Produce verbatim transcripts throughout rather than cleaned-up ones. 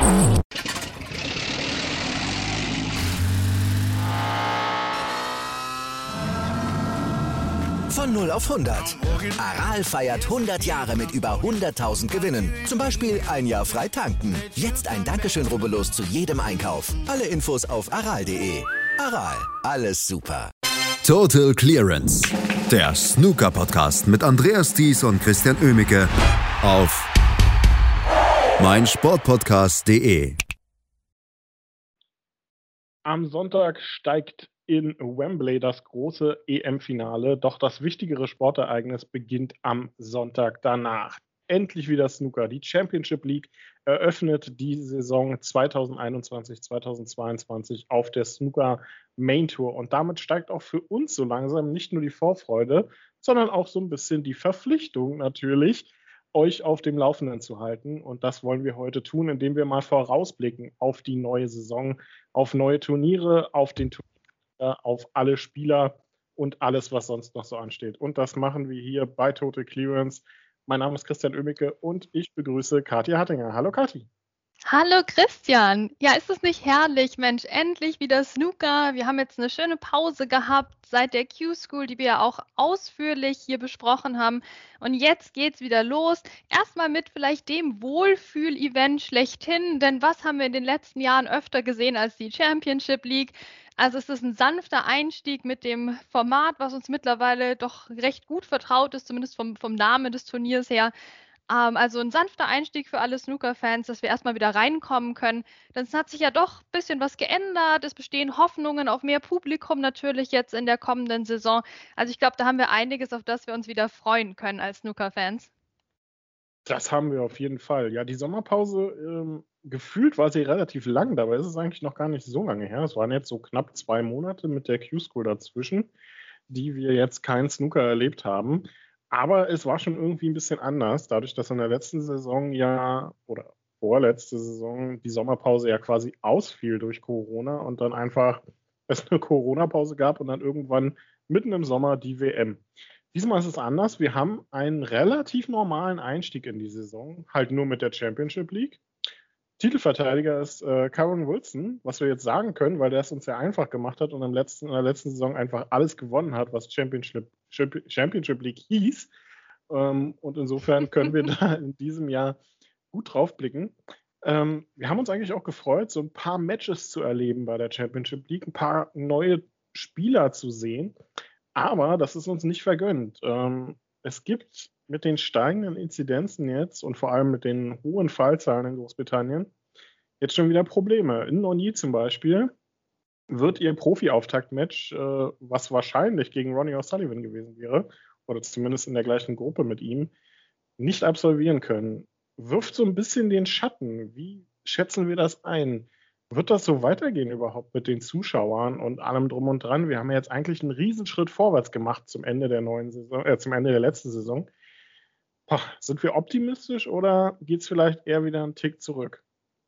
Von null auf hundert. Aral feiert hundert Jahre mit über hunderttausend Gewinnen. Zum Beispiel ein Jahr frei tanken. Jetzt ein Dankeschön, rubbellos zu jedem Einkauf. Alle Infos auf aral punkt de. Aral, alles super. Total Clearance. Der Snooker-Podcast mit Andreas Thies und Christian Oemicke auf meinsportpodcast punkt de. Am Sonntag steigt in Wembley das große E M-Finale, doch das wichtigere Sportereignis beginnt am Sonntag danach. Endlich wieder Snooker. Die Championship League eröffnet die Saison zweitausendeinundzwanzig zweitausendzweiundzwanzig auf der Snooker Main Tour. Und damit steigt auch für uns so langsam nicht nur die Vorfreude, sondern auch so ein bisschen die Verpflichtung natürlich, euch auf dem Laufenden zu halten. Und das wollen wir heute tun, indem wir mal vorausblicken auf die neue Saison, auf neue Turniere, auf den Turnier, auf alle Spieler und alles, was sonst noch so ansteht. Und das machen wir hier bei Total Clearance. Mein Name ist Christian Oemicke und ich begrüße Katja Hattinger. Hallo Kathi. Hallo Christian. Ja, ist es nicht herrlich, Mensch, endlich wieder Snooker. Wir haben jetzt eine schöne Pause gehabt seit der Q-School, die wir ja auch ausführlich hier besprochen haben. Und jetzt geht's wieder los. Erstmal mit vielleicht dem Wohlfühl-Event schlechthin, denn was haben wir in den letzten Jahren öfter gesehen als die Championship League? Also es ist ein sanfter Einstieg mit dem Format, was uns mittlerweile doch recht gut vertraut ist, zumindest vom, vom Namen des Turniers her. Ähm, also ein sanfter Einstieg für alle Snooker-Fans, dass wir erstmal wieder reinkommen können. Denn es hat sich ja doch ein bisschen was geändert. Es bestehen Hoffnungen auf mehr Publikum natürlich jetzt in der kommenden Saison. Also ich glaube, da haben wir einiges, auf das wir uns wieder freuen können als Snooker-Fans. Das haben wir auf jeden Fall. Ja, die Sommerpause, ähm, gefühlt war sie relativ lang, dabei ist es eigentlich noch gar nicht so lange her. Es waren jetzt so knapp zwei Monate mit der Q-School dazwischen, die wir jetzt keinen Snooker erlebt haben. Aber es war schon irgendwie ein bisschen anders, dadurch, dass in der letzten Saison ja, oder vorletzte Saison, die Sommerpause ja quasi ausfiel durch Corona und dann einfach es eine Corona-Pause gab und dann irgendwann mitten im Sommer die W M. Diesmal ist es anders. Wir haben einen relativ normalen Einstieg in die Saison, halt nur mit der Championship League. Titelverteidiger ist äh, Kyron Wilson, was wir jetzt sagen können, weil der es uns sehr einfach gemacht hat und im letzten, in der letzten Saison einfach alles gewonnen hat, was Championship, Championship League hieß. Ähm, und insofern können wir da in diesem Jahr gut drauf blicken. Ähm, wir haben uns eigentlich auch gefreut, so ein paar Matches zu erleben bei der Championship League, ein paar neue Spieler zu sehen. Aber das ist uns nicht vergönnt. Ähm, es gibt mit den steigenden Inzidenzen jetzt und vor allem mit den hohen Fallzahlen in Großbritannien jetzt schon wieder Probleme. In O'Neill zum Beispiel wird ihr Profi-Auftaktmatch, äh, was wahrscheinlich gegen Ronnie O'Sullivan gewesen wäre, oder zumindest in der gleichen Gruppe mit ihm, nicht absolvieren können. Wirft so ein bisschen den Schatten. Wie schätzen wir das ein? Wird das so weitergehen überhaupt mit den Zuschauern und allem drum und dran? Wir haben ja jetzt eigentlich einen Riesenschritt vorwärts gemacht zum Ende der neuen Saison, äh, zum Ende der letzten Saison. Poch, sind wir optimistisch oder geht es vielleicht eher wieder einen Tick zurück?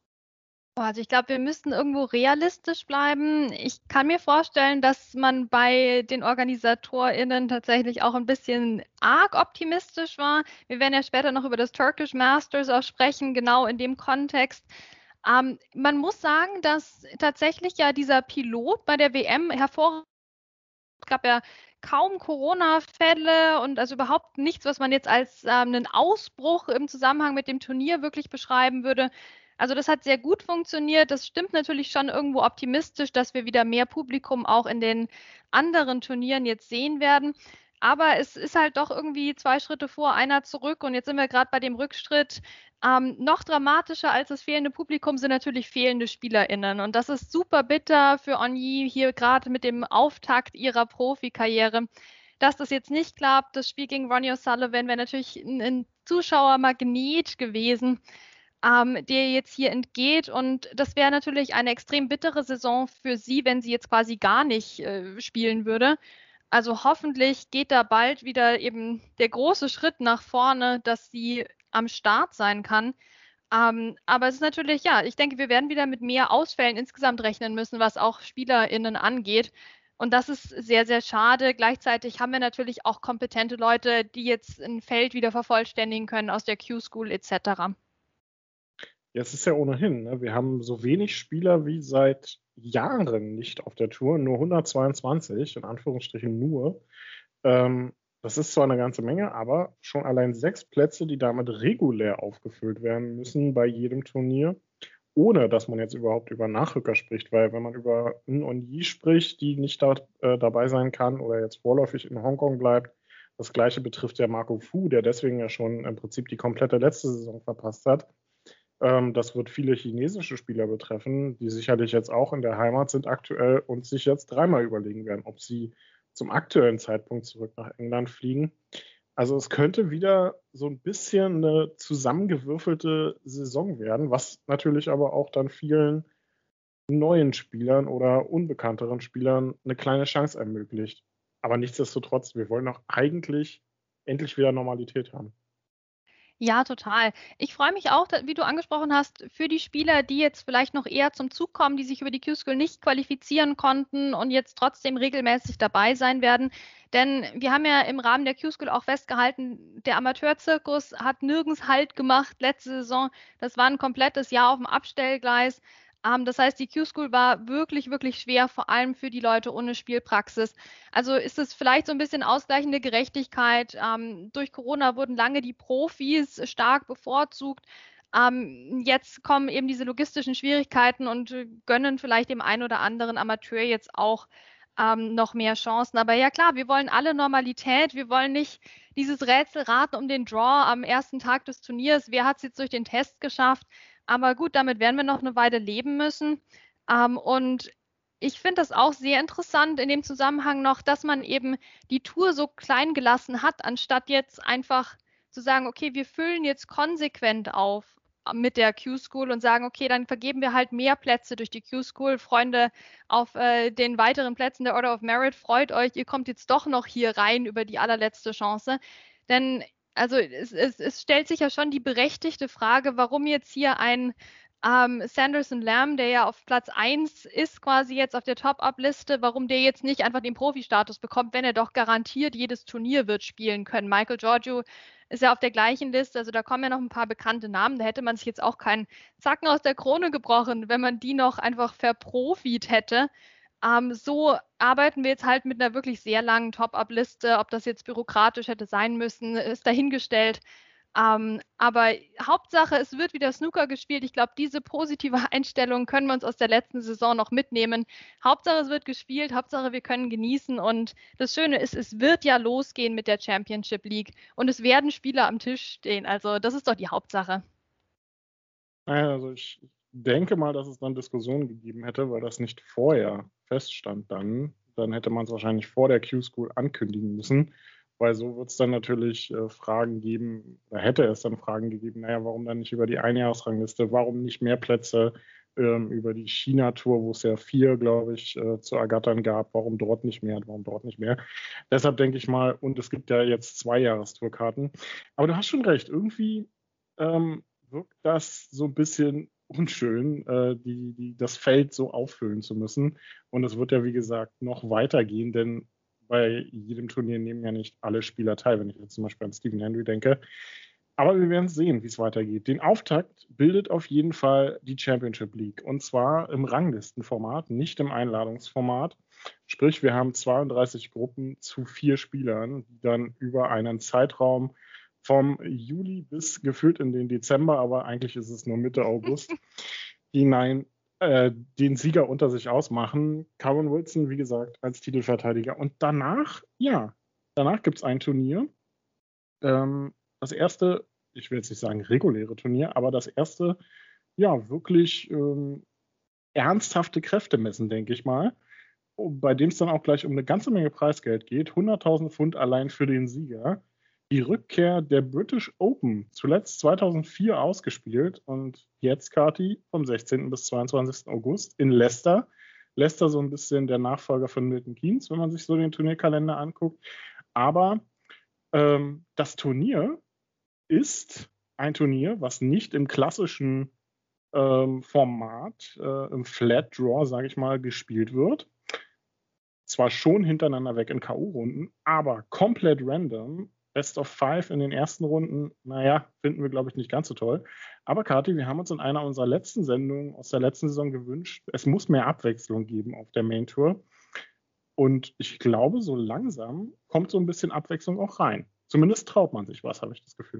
Also ich glaube, wir müssten irgendwo realistisch bleiben. Ich kann mir vorstellen, dass man bei den OrganisatorInnen tatsächlich auch ein bisschen arg optimistisch war. Wir werden ja später noch über das Turkish Masters auch sprechen, genau in dem Kontext. Ähm, man muss sagen, dass tatsächlich ja dieser Pilot bei der W M hervorragend, es gab ja kaum Corona-Fälle und also überhaupt nichts, was man jetzt als ähm, einen Ausbruch im Zusammenhang mit dem Turnier wirklich beschreiben würde. Also das hat sehr gut funktioniert. Das stimmt natürlich schon irgendwo optimistisch, dass wir wieder mehr Publikum auch in den anderen Turnieren jetzt sehen werden. Aber es ist halt doch irgendwie zwei Schritte vor, einer zurück. Und jetzt sind wir gerade bei dem Rückschritt. Ähm, noch dramatischer als das fehlende Publikum sind natürlich fehlende SpielerInnen. Und das ist super bitter für O'Neill hier gerade mit dem Auftakt ihrer Profikarriere. Dass das jetzt nicht klappt, das Spiel gegen Ronnie O'Sullivan wäre natürlich ein, ein Zuschauermagnet gewesen, ähm, der jetzt hier entgeht. Und das wäre natürlich eine extrem bittere Saison für sie, wenn sie jetzt quasi gar nicht äh, spielen würde. Also hoffentlich geht da bald wieder eben der große Schritt nach vorne, dass sie am Start sein kann. Ähm, aber es ist natürlich, ja, ich denke, wir werden wieder mit mehr Ausfällen insgesamt rechnen müssen, was auch SpielerInnen angeht. Und das ist sehr, sehr schade. Gleichzeitig haben wir natürlich auch kompetente Leute, die jetzt ein Feld wieder vervollständigen können aus der Q-School et cetera. Ja, es ist ja ohnehin, ne? Wir haben so wenig Spieler wie seit Jahren nicht auf der Tour, nur hundertzweiundzwanzig, in Anführungsstrichen nur. Ähm, das ist zwar eine ganze Menge, aber schon allein sechs Plätze, die damit regulär aufgefüllt werden müssen bei jedem Turnier, ohne dass man jetzt überhaupt über Nachrücker spricht, weil wenn man über N und Yi spricht, die nicht da, äh, dabei sein kann oder jetzt vorläufig in Hongkong bleibt, das Gleiche betrifft ja Marco Fu, der deswegen ja schon im Prinzip die komplette letzte Saison verpasst hat. Ähm, das wird viele chinesische Spieler betreffen, die sicherlich jetzt auch in der Heimat sind aktuell und sich jetzt dreimal überlegen werden, ob sie zum aktuellen Zeitpunkt zurück nach England fliegen. Also es könnte wieder so ein bisschen eine zusammengewürfelte Saison werden, was natürlich aber auch dann vielen neuen Spielern oder unbekannteren Spielern eine kleine Chance ermöglicht. Aber nichtsdestotrotz, wir wollen doch eigentlich endlich wieder Normalität haben. Ja, total. Ich freue mich auch, da- wie du angesprochen hast, für die Spieler, die jetzt vielleicht noch eher zum Zug kommen, die sich über die Q-School nicht qualifizieren konnten und jetzt trotzdem regelmäßig dabei sein werden. Denn wir haben ja im Rahmen der Q-School auch festgehalten, der Amateurzirkus hat nirgends Halt gemacht letzte Saison. Das war ein komplettes Jahr auf dem Abstellgleis. Ähm, das heißt, die Q-School war wirklich, wirklich schwer, vor allem für die Leute ohne Spielpraxis. Also ist es vielleicht so ein bisschen ausgleichende Gerechtigkeit. Ähm, durch Corona wurden lange die Profis stark bevorzugt. Ähm, jetzt kommen eben diese logistischen Schwierigkeiten und äh, gönnen vielleicht dem einen oder anderen Amateur jetzt auch ähm, noch mehr Chancen. Aber ja klar, wir wollen alle Normalität. Wir wollen nicht dieses Rätselraten um den Draw am ersten Tag des Turniers. Wer hat es jetzt durch den Test geschafft? Aber gut, damit werden wir noch eine Weile leben müssen. Ähm, und ich finde das auch sehr interessant in dem Zusammenhang noch, dass man eben die Tour so klein gelassen hat, anstatt jetzt einfach zu sagen, okay, wir füllen jetzt konsequent auf mit der Q-School und sagen, okay, dann vergeben wir halt mehr Plätze durch die Q-School. Freunde, auf äh, den weiteren Plätzen der Order of Merit, freut euch, ihr kommt jetzt doch noch hier rein über die allerletzte Chance. Denn also es, es, es stellt sich ja schon die berechtigte Frage, warum jetzt hier ein ähm, Sanderson Lamb, der ja auf Platz eins ist, quasi jetzt auf der Top-Up-Liste, warum der jetzt nicht einfach den Profi-Status bekommt, wenn er doch garantiert jedes Turnier wird spielen können. Michael Giorgio ist ja auf der gleichen Liste, also da kommen ja noch ein paar bekannte Namen, da hätte man sich jetzt auch keinen Zacken aus der Krone gebrochen, wenn man die noch einfach verprofit hätte. Ähm, so arbeiten wir jetzt halt mit einer wirklich sehr langen Top-Up-Liste. Ob das jetzt bürokratisch hätte sein müssen, ist dahingestellt. Ähm, aber Hauptsache, es wird wieder Snooker gespielt. Ich glaube, diese positive Einstellung können wir uns aus der letzten Saison noch mitnehmen. Hauptsache, es wird gespielt. Hauptsache, wir können genießen. Und das Schöne ist, es wird ja losgehen mit der Championship League. Und es werden Spieler am Tisch stehen. Also das ist doch die Hauptsache. Naja, also ich denke mal, dass es dann Diskussionen gegeben hätte, weil das nicht vorher feststand dann. Dann hätte man es wahrscheinlich vor der Q-School ankündigen müssen, weil so wird es dann natürlich äh, Fragen geben, da hätte es dann Fragen gegeben, naja, warum dann nicht über die Einjahresrangliste, warum nicht mehr Plätze ähm, über die China-Tour, wo es ja vier, glaube ich, äh, zu ergattern gab, warum dort nicht mehr, warum dort nicht mehr. Deshalb denke ich mal, und es gibt ja jetzt zwei Jahrestourkarten. Aber du hast schon recht, irgendwie ähm, wirkt das so ein bisschen unschön, äh, die, die, das Feld so auffüllen zu müssen. Und es wird ja, wie gesagt, noch weitergehen, denn bei jedem Turnier nehmen ja nicht alle Spieler teil, wenn ich jetzt zum Beispiel an Stephen Hendry denke. Aber wir werden sehen, wie es weitergeht. Den Auftakt bildet auf jeden Fall die Championship League. Und zwar im Ranglistenformat, nicht im Einladungsformat. Sprich, wir haben zweiunddreißig Gruppen zu vier Spielern, die dann über einen Zeitraum vom Juli bis gefühlt in den Dezember, aber eigentlich ist es nur Mitte August, hinein äh, den Sieger unter sich ausmachen. Karen Wilson, wie gesagt, als Titelverteidiger. Und danach, ja, danach gibt es ein Turnier. Ähm, das erste, ich will jetzt nicht sagen reguläre Turnier, aber das erste, ja, wirklich ähm, ernsthafte Kräfte messen, denke ich mal. Bei dem es dann auch gleich um eine ganze Menge Preisgeld geht. hunderttausend Pfund allein für den Sieger. Die Rückkehr der British Open, zuletzt zweitausendvier ausgespielt und jetzt, Kati, vom sechzehnten bis zweiundzwanzigsten August in Leicester. Leicester so ein bisschen der Nachfolger von Milton Keynes, wenn man sich so den Turnierkalender anguckt. Aber ähm, das Turnier ist ein Turnier, was nicht im klassischen ähm, Format, äh, im Flat Draw, sage ich mal, gespielt wird. Zwar schon hintereinander weg in K O-Runden, aber komplett random. Best of Five in den ersten Runden, naja, finden wir, glaube ich, nicht ganz so toll. Aber Kathi, wir haben uns in einer unserer letzten Sendungen aus der letzten Saison gewünscht, es muss mehr Abwechslung geben auf der Main Tour. Und ich glaube, so langsam kommt so ein bisschen Abwechslung auch rein. Zumindest traut man sich was, habe ich das Gefühl.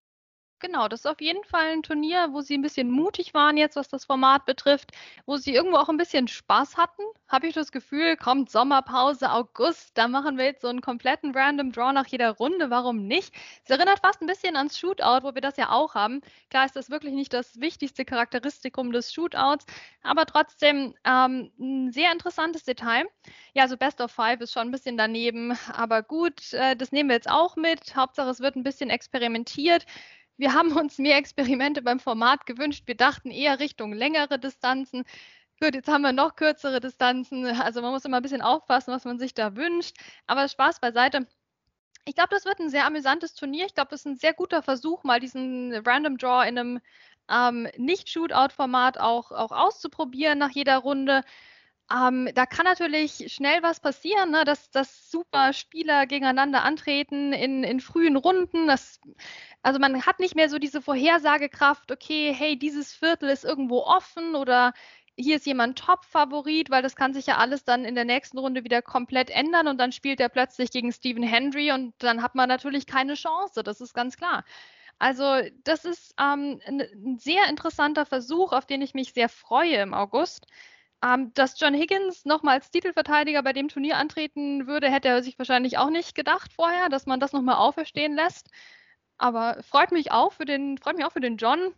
Genau, das ist auf jeden Fall ein Turnier, wo sie ein bisschen mutig waren jetzt, was das Format betrifft, wo sie irgendwo auch ein bisschen Spaß hatten. Habe ich das Gefühl, kommt Sommerpause, August, da machen wir jetzt so einen kompletten Random Draw nach jeder Runde, warum nicht? Es erinnert fast ein bisschen ans Shootout, wo wir das ja auch haben. Klar ist das wirklich nicht das wichtigste Charakteristikum des Shootouts, aber trotzdem ähm, ein sehr interessantes Detail. Ja, also Best of Five ist schon ein bisschen daneben, aber gut, äh, das nehmen wir jetzt auch mit. Hauptsache, es wird ein bisschen experimentiert. Wir haben uns mehr Experimente beim Format gewünscht. Wir dachten eher Richtung längere Distanzen. Gut, jetzt haben wir noch kürzere Distanzen. Also man muss immer ein bisschen aufpassen, was man sich da wünscht. Aber Spaß beiseite. Ich glaube, das wird ein sehr amüsantes Turnier. Ich glaube, das ist ein sehr guter Versuch, mal diesen Random Draw in einem ähm, Nicht-Shootout-Format auch, auch auszuprobieren nach jeder Runde. Ähm, da kann natürlich schnell was passieren, ne? dass, dass super Spieler gegeneinander antreten in, in frühen Runden. Das, also man hat nicht mehr so diese Vorhersagekraft, okay, hey, dieses Viertel ist irgendwo offen oder hier ist jemand Top-Favorit, weil das kann sich ja alles dann in der nächsten Runde wieder komplett ändern und dann spielt er plötzlich gegen Stephen Hendry und dann hat man natürlich keine Chance, das ist ganz klar. Also das ist ähm, ein, ein sehr interessanter Versuch, auf den ich mich sehr freue im August. Ähm, dass John Higgins nochmal als Titelverteidiger bei dem Turnier antreten würde, hätte er sich wahrscheinlich auch nicht gedacht vorher, dass man das nochmal auferstehen lässt. Aber freut mich auch für den, freut mich auch für den John.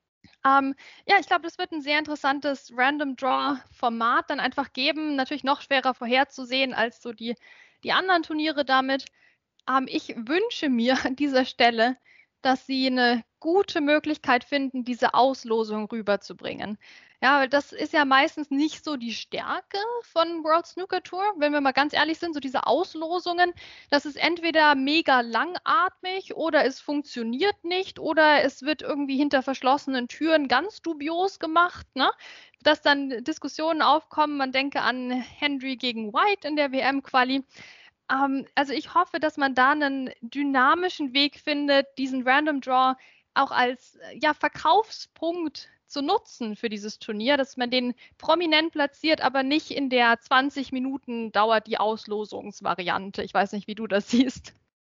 Ähm, ja, ich glaube, das wird ein sehr interessantes Random Draw-Format dann einfach geben. Natürlich noch schwerer vorherzusehen als so die, die anderen Turniere damit. Ähm, ich wünsche mir an dieser Stelle, dass sie eine gute Möglichkeit finden, diese Auslosung rüberzubringen. Ja, weil das ist ja meistens nicht so die Stärke von World Snooker Tour, wenn wir mal ganz ehrlich sind, so diese Auslosungen, das ist entweder mega langatmig oder es funktioniert nicht oder es wird irgendwie hinter verschlossenen Türen ganz dubios gemacht, ne? Dass dann Diskussionen aufkommen, man denke an Hendry gegen White in der W M-Quali. Ähm, also ich hoffe, dass man da einen dynamischen Weg findet, diesen Random Draw auch als ja, Verkaufspunkt zu nutzen für dieses Turnier, dass man den prominent platziert, aber nicht in der zwanzig Minuten dauert die Auslosungsvariante. Ich weiß nicht, wie du das siehst.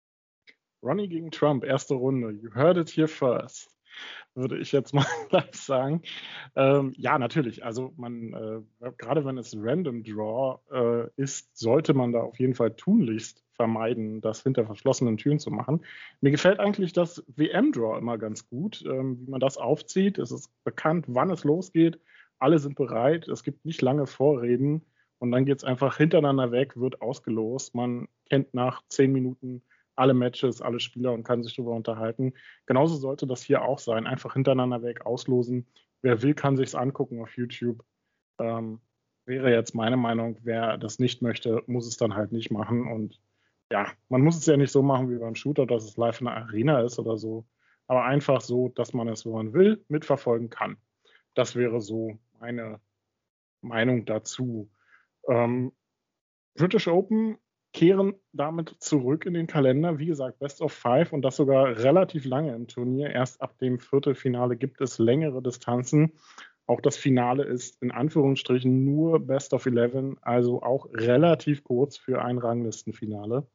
Ronnie gegen Trump, erste Runde. You heard it here first, würde ich jetzt mal gleich sagen. Ähm, ja, natürlich. Also man, äh, gerade wenn es Random Draw äh, ist, sollte man da auf jeden Fall tunlichst vermeiden, das hinter verschlossenen Türen zu machen. Mir gefällt eigentlich das W M-Draw immer ganz gut, ähm, wie man das aufzieht. Es ist bekannt, wann es losgeht. Alle sind bereit. Es gibt nicht lange Vorreden. Und dann geht es einfach hintereinander weg, wird ausgelost. Man kennt nach zehn Minuten alle Matches, alle Spieler und kann sich darüber unterhalten. Genauso sollte das hier auch sein. Einfach hintereinander weg auslosen. Wer will, kann sich es angucken auf YouTube. Ähm, wäre jetzt meine Meinung. Wer das nicht möchte, muss es dann halt nicht machen. Und ja, man muss es ja nicht so machen wie beim Shooter, dass es live in der Arena ist oder so. Aber einfach so, dass man es, wenn man will, mitverfolgen kann. Das wäre so meine Meinung dazu. Ähm, British Open kehren damit zurück in den Kalender. Wie gesagt, Best of Five und das sogar relativ lange im Turnier. Erst ab dem Viertelfinale gibt es längere Distanzen. Auch das Finale ist in Anführungsstrichen nur Best of Eleven, also auch relativ kurz für ein Ranglistenfinale.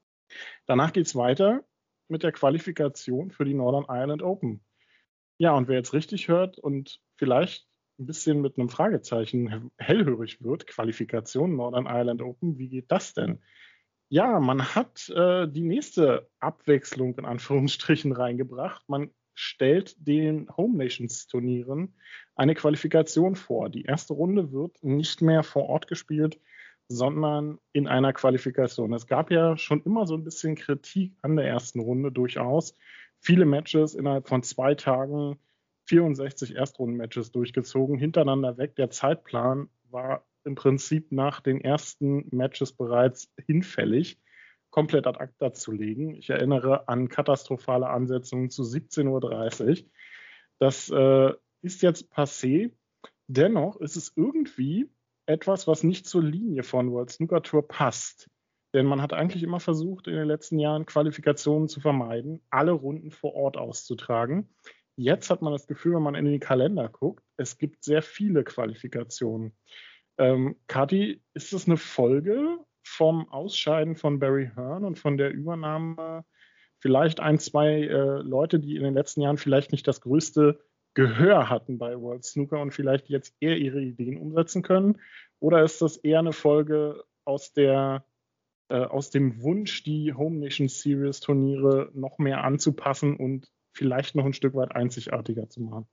Danach geht es weiter mit der Qualifikation für die Northern Ireland Open. Ja, und wer jetzt richtig hört und vielleicht ein bisschen mit einem Fragezeichen hellhörig wird, Qualifikation Northern Ireland Open, wie geht das denn? Ja, man hat äh, die nächste Abwechslung in Anführungsstrichen reingebracht. Man stellt den Home Nations Turnieren eine Qualifikation vor. Die erste Runde wird nicht mehr vor Ort gespielt, sondern in einer Qualifikation. Es gab ja schon immer so ein bisschen Kritik an der ersten Runde durchaus. Viele Matches innerhalb von zwei Tagen, vierundsechzig Erstrunden-Matches durchgezogen, hintereinander weg. Der Zeitplan war im Prinzip nach den ersten Matches bereits hinfällig, komplett ad acta zu legen. Ich erinnere an katastrophale Ansetzungen zu siebzehn Uhr dreißig. Das äh, ist jetzt passé. Dennoch ist es irgendwie etwas, was nicht zur Linie von World Snooker Tour passt. Denn man hat eigentlich immer versucht, in den letzten Jahren Qualifikationen zu vermeiden, alle Runden vor Ort auszutragen. Jetzt hat man das Gefühl, wenn man in den Kalender guckt, es gibt sehr viele Qualifikationen. Ähm, Kathi, ist das eine Folge vom Ausscheiden von Barry Hearn und von der Übernahme vielleicht ein, zwei äh, Leute, die in den letzten Jahren vielleicht nicht das größte Gehör hatten bei World Snooker und vielleicht jetzt eher ihre Ideen umsetzen können? Oder ist das eher eine Folge aus der äh, aus dem Wunsch, die Home Nation Series Turniere noch mehr anzupassen und vielleicht noch ein Stück weit einzigartiger zu machen?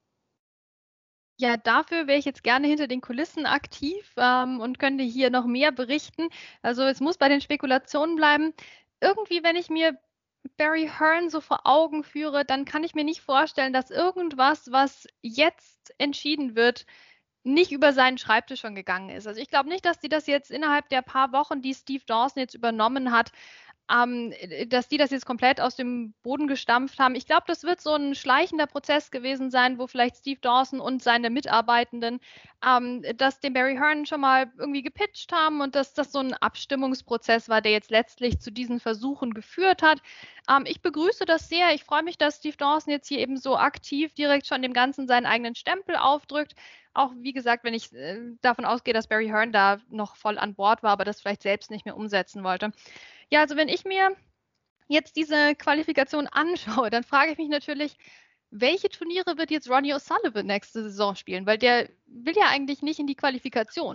Ja, dafür wäre ich jetzt gerne hinter den Kulissen aktiv ähm, und könnte hier noch mehr berichten. Also es muss bei den Spekulationen bleiben. Irgendwie, wenn ich mir Barry Hearn so vor Augen führe, dann kann ich mir nicht vorstellen, dass irgendwas, was jetzt entschieden wird, nicht über seinen Schreibtisch schon gegangen ist. Also ich glaube nicht, dass die das jetzt innerhalb der paar Wochen, die Steve Dawson jetzt übernommen hat, ähm, dass die das jetzt komplett aus dem Boden gestampft haben. Ich glaube, das wird so ein schleichender Prozess gewesen sein, wo vielleicht Steve Dawson und seine Mitarbeitenden ähm, das dem Barry Hearn schon mal irgendwie gepitcht haben und dass das so ein Abstimmungsprozess war, der jetzt letztlich zu diesen Versuchen geführt hat. Ähm, ich begrüße das sehr. Ich freue mich, dass Steve Dawson jetzt hier eben so aktiv direkt schon dem Ganzen seinen eigenen Stempel aufdrückt. Auch wie gesagt, wenn ich äh, davon ausgehe, dass Barry Hearn da noch voll an Bord war, aber das vielleicht selbst nicht mehr umsetzen wollte. Ja, also wenn ich mir jetzt diese Qualifikation anschaue, dann frage ich mich natürlich, welche Turniere wird jetzt Ronnie O'Sullivan nächste Saison spielen? Weil der will ja eigentlich nicht in die Qualifikation.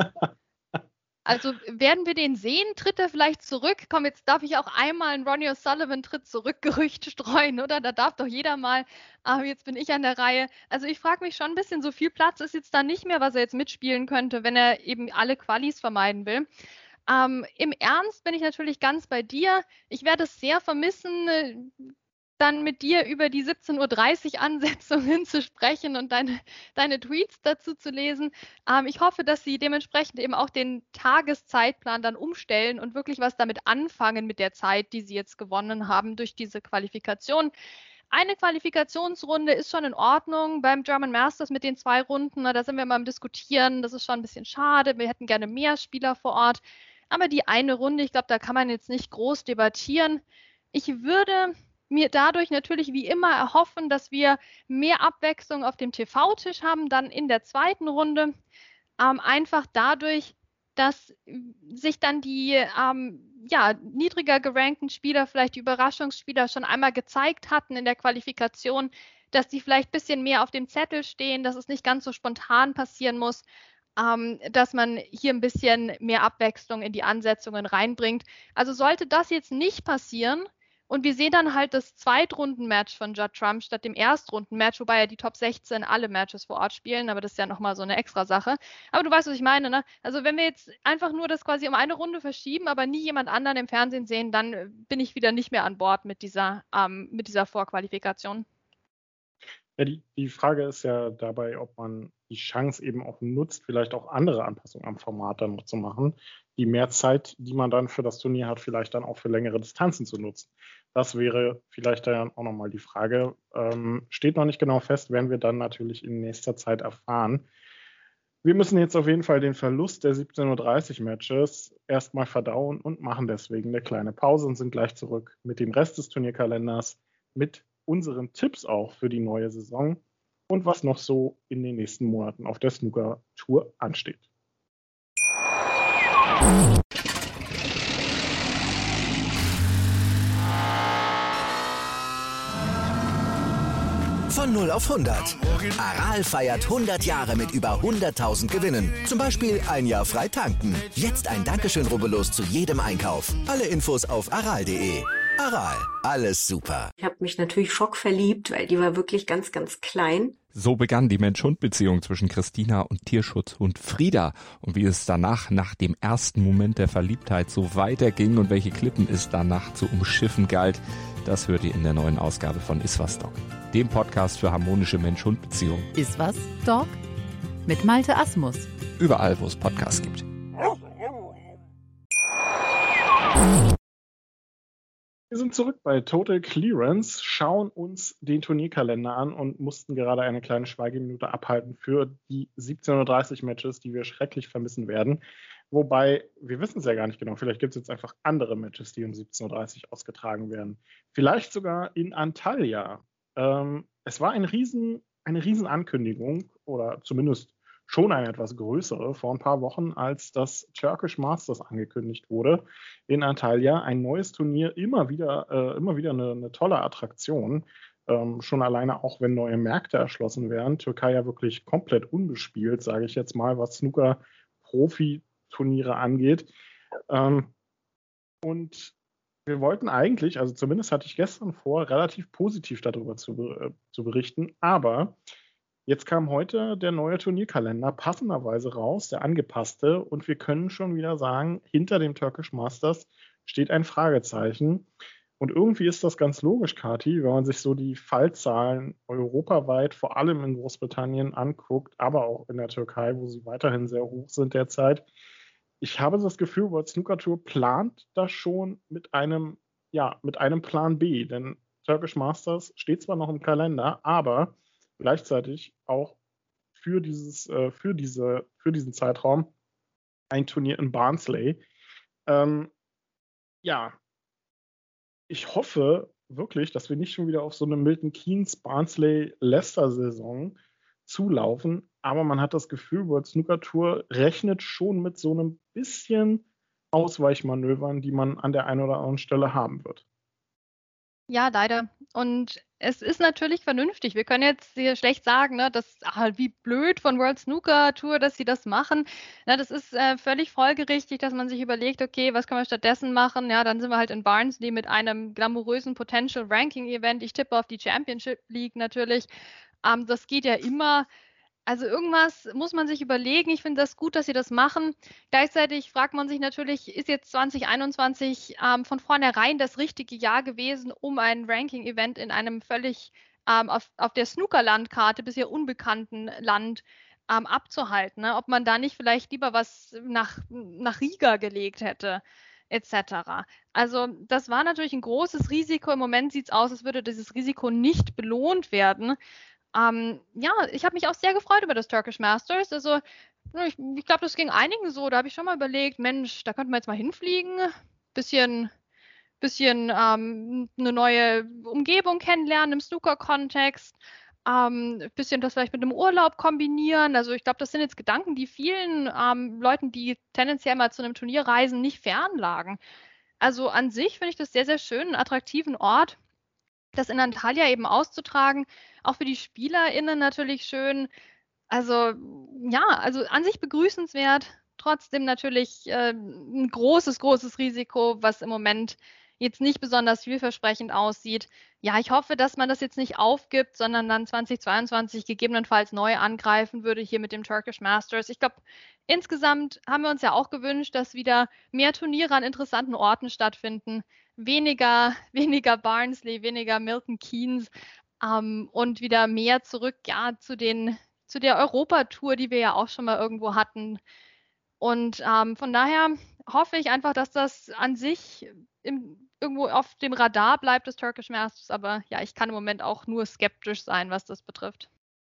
Also werden wir den sehen? Tritt er vielleicht zurück? Komm, jetzt darf ich auch einmal ein Ronnie O'Sullivan Tritt zurück Gerücht streuen, oder? Da darf doch jeder mal, aber jetzt bin ich an der Reihe. Also ich frage mich schon ein bisschen, so viel Platz ist jetzt da nicht mehr, was er jetzt mitspielen könnte, wenn er eben alle Qualis vermeiden will. Ähm, im Ernst bin ich natürlich ganz bei dir. Ich werde es sehr vermissen, äh, dann mit dir über die siebzehn Uhr dreißig Ansetzungen zu sprechen und deine, deine Tweets dazu zu lesen. Ähm, ich hoffe, dass sie dementsprechend eben auch den Tageszeitplan dann umstellen und wirklich was damit anfangen mit der Zeit, die sie jetzt gewonnen haben durch diese Qualifikation. Eine Qualifikationsrunde ist schon in Ordnung beim German Masters mit den zwei Runden. Da sind wir mal am Diskutieren. Das ist schon ein bisschen schade. Wir hätten gerne mehr Spieler vor Ort. Aber die eine Runde, ich glaube, da kann man jetzt nicht groß debattieren. Ich würde mir dadurch natürlich wie immer erhoffen, dass wir mehr Abwechslung auf dem T V-Tisch haben, dann in der zweiten Runde. Ähm, einfach dadurch, dass sich dann die ähm, ja, niedriger gerankten Spieler, vielleicht die Überraschungsspieler schon einmal gezeigt hatten in der Qualifikation, dass die vielleicht ein bisschen mehr auf dem Zettel stehen, dass es nicht ganz so spontan passieren muss, ähm, dass man hier ein bisschen mehr Abwechslung in die Ansetzungen reinbringt. Also sollte das jetzt nicht passieren und wir sehen dann halt das Zweitrunden-Match von Judd Trump statt dem Erstrunden-Match, wobei ja die Top sechzehn alle Matches vor Ort spielen, aber das ist ja nochmal so eine extra Sache. Aber du weißt, was ich meine, ne? Also wenn wir jetzt einfach nur das quasi um eine Runde verschieben, aber nie jemand anderen im Fernsehen sehen, dann bin ich wieder nicht mehr an Bord mit dieser, ähm, mit dieser Vorqualifikation. Ja, die, die Frage ist ja dabei, ob man die Chance eben auch nutzt, vielleicht auch andere Anpassungen am Format dann noch zu machen, die mehr Zeit, die man dann für das Turnier hat, vielleicht dann auch für längere Distanzen zu nutzen. Das wäre vielleicht dann auch nochmal die Frage. Ähm, steht noch nicht genau fest, werden wir dann natürlich in nächster Zeit erfahren. Wir müssen jetzt auf jeden Fall den Verlust der siebzehn Uhr dreißig Matches erstmal verdauen und machen deswegen eine kleine Pause und sind gleich zurück mit dem Rest des Turnierkalenders, mit unseren Tipps auch für die neue Saison und was noch so in den nächsten Monaten auf der Snooker-Tour ansteht. Von null auf hundert. Aral feiert hundert Jahre mit über hunderttausend Gewinnen. Zum Beispiel ein Jahr frei tanken. Jetzt ein Dankeschön, rubbellos zu jedem Einkauf. Alle Infos auf aral punkt de. Aral, alles super. Ich habe mich natürlich schockverliebt, weil die war wirklich ganz, ganz klein. So begann die Mensch-Hund-Beziehung zwischen Christina und Tierschutzhund Frieda. Und wie es danach, nach dem ersten Moment der Verliebtheit, so weiterging und welche Klippen es danach zu umschiffen galt, das hört ihr in der neuen Ausgabe von Iswas Dog, dem Podcast für harmonische Mensch-Hund-Beziehungen. Iswas Dog mit Malte Asmus. Überall, wo es Podcasts gibt. Wir sind zurück bei Total Clearance, schauen uns den Turnierkalender an und mussten gerade eine kleine Schweigeminute abhalten für die siebzehn Uhr dreißig Matches, die wir schrecklich vermissen werden. Wobei, wir wissen es ja gar nicht genau. Vielleicht gibt es jetzt einfach andere Matches, die um siebzehn Uhr dreißig ausgetragen werden. Vielleicht sogar in Antalya. Ähm, es war ein riesen, eine Riesenankündigung oder zumindest schon eine etwas größere vor ein paar Wochen, als das Turkish Masters angekündigt wurde in Antalya. Ein neues Turnier, immer wieder, äh, immer wieder eine, eine tolle Attraktion. Ähm, schon alleine auch, wenn neue Märkte erschlossen werden. Türkei ja wirklich komplett unbespielt, sage ich jetzt mal, was Snooker-Profi-Turniere angeht. Ähm, und wir wollten eigentlich, also zumindest hatte ich gestern vor, relativ positiv darüber zu, äh, zu berichten, aber jetzt kam heute der neue Turnierkalender passenderweise raus, der angepasste, und wir können schon wieder sagen, hinter dem Turkish Masters steht ein Fragezeichen. Und irgendwie ist das ganz logisch, Kathi, wenn man sich so die Fallzahlen europaweit, vor allem in Großbritannien, anguckt, aber auch in der Türkei, wo sie weiterhin sehr hoch sind derzeit. Ich habe das Gefühl, World Snooker Tour plant das schon mit einem, ja, mit einem Plan B, denn Turkish Masters steht zwar noch im Kalender, aber gleichzeitig auch für dieses, äh, für diese, für diesen Zeitraum ein Turnier in Barnsley. Ähm, ja, ich hoffe wirklich, dass wir nicht schon wieder auf so eine Milton Keynes, Barnsley, Leicester-Saison zulaufen, aber man hat das Gefühl, World Snooker Tour rechnet schon mit so einem bisschen Ausweichmanövern, die man an der einen oder anderen Stelle haben wird. Ja, leider. Und es ist natürlich vernünftig. Wir können jetzt hier schlecht sagen, ne, dass ah, wie blöd von World Snooker Tour, dass sie das machen. Na, das ist äh, völlig folgerichtig, dass man sich überlegt, okay, was können wir stattdessen machen? Ja, dann sind wir halt in Barnsley mit einem glamourösen Potential Ranking Event. Ich tippe auf die Championship League natürlich. Ähm, das geht ja immer. Also irgendwas muss man sich überlegen. Ich finde das gut, dass sie das machen. Gleichzeitig fragt man sich natürlich, ist jetzt zwanzig einundzwanzig ähm, von vornherein das richtige Jahr gewesen, um ein Ranking-Event in einem völlig ähm, auf, auf der Snooker-Landkarte bisher unbekannten Land ähm, abzuhalten? Ne? Ob man da nicht vielleicht lieber was nach, nach Riga gelegt hätte, et cetera. Also das war natürlich ein großes Risiko. Im Moment sieht es aus, als würde dieses Risiko nicht belohnt werden. Ähm, ja, ich habe mich auch sehr gefreut über das Turkish Masters. Also ich, ich glaube, das ging einigen so. Da habe ich schon mal überlegt, Mensch, da könnten wir jetzt mal hinfliegen, bisschen, bisschen ähm, eine neue Umgebung kennenlernen im Snooker-Kontext, ähm, bisschen das vielleicht mit einem Urlaub kombinieren. Also ich glaube, das sind jetzt Gedanken, die vielen ähm, Leuten, die tendenziell mal zu einem Turnier reisen, nicht fernlagen. Also an sich finde ich das sehr, sehr schön, einen attraktiven Ort, das in Antalya eben auszutragen, auch für die SpielerInnen natürlich schön. Also ja, also an sich begrüßenswert, trotzdem natürlich äh, ein großes, großes Risiko, was im Moment jetzt nicht besonders vielversprechend aussieht. Ja, ich hoffe, dass man das jetzt nicht aufgibt, sondern dann zwanzig zweiundzwanzig gegebenenfalls neu angreifen würde hier mit dem Turkish Masters. Ich glaube, insgesamt haben wir uns ja auch gewünscht, dass wieder mehr Turniere an interessanten Orten stattfinden. Weniger, weniger Barnsley, weniger Milton Keynes ähm, und wieder mehr zurück ja, zu, den, zu der Europatour, die wir ja auch schon mal irgendwo hatten. Und ähm, von daher hoffe ich einfach, dass das an sich im, irgendwo auf dem Radar bleibt, das Turkish Masters. Aber ja, ich kann im Moment auch nur skeptisch sein, was das betrifft.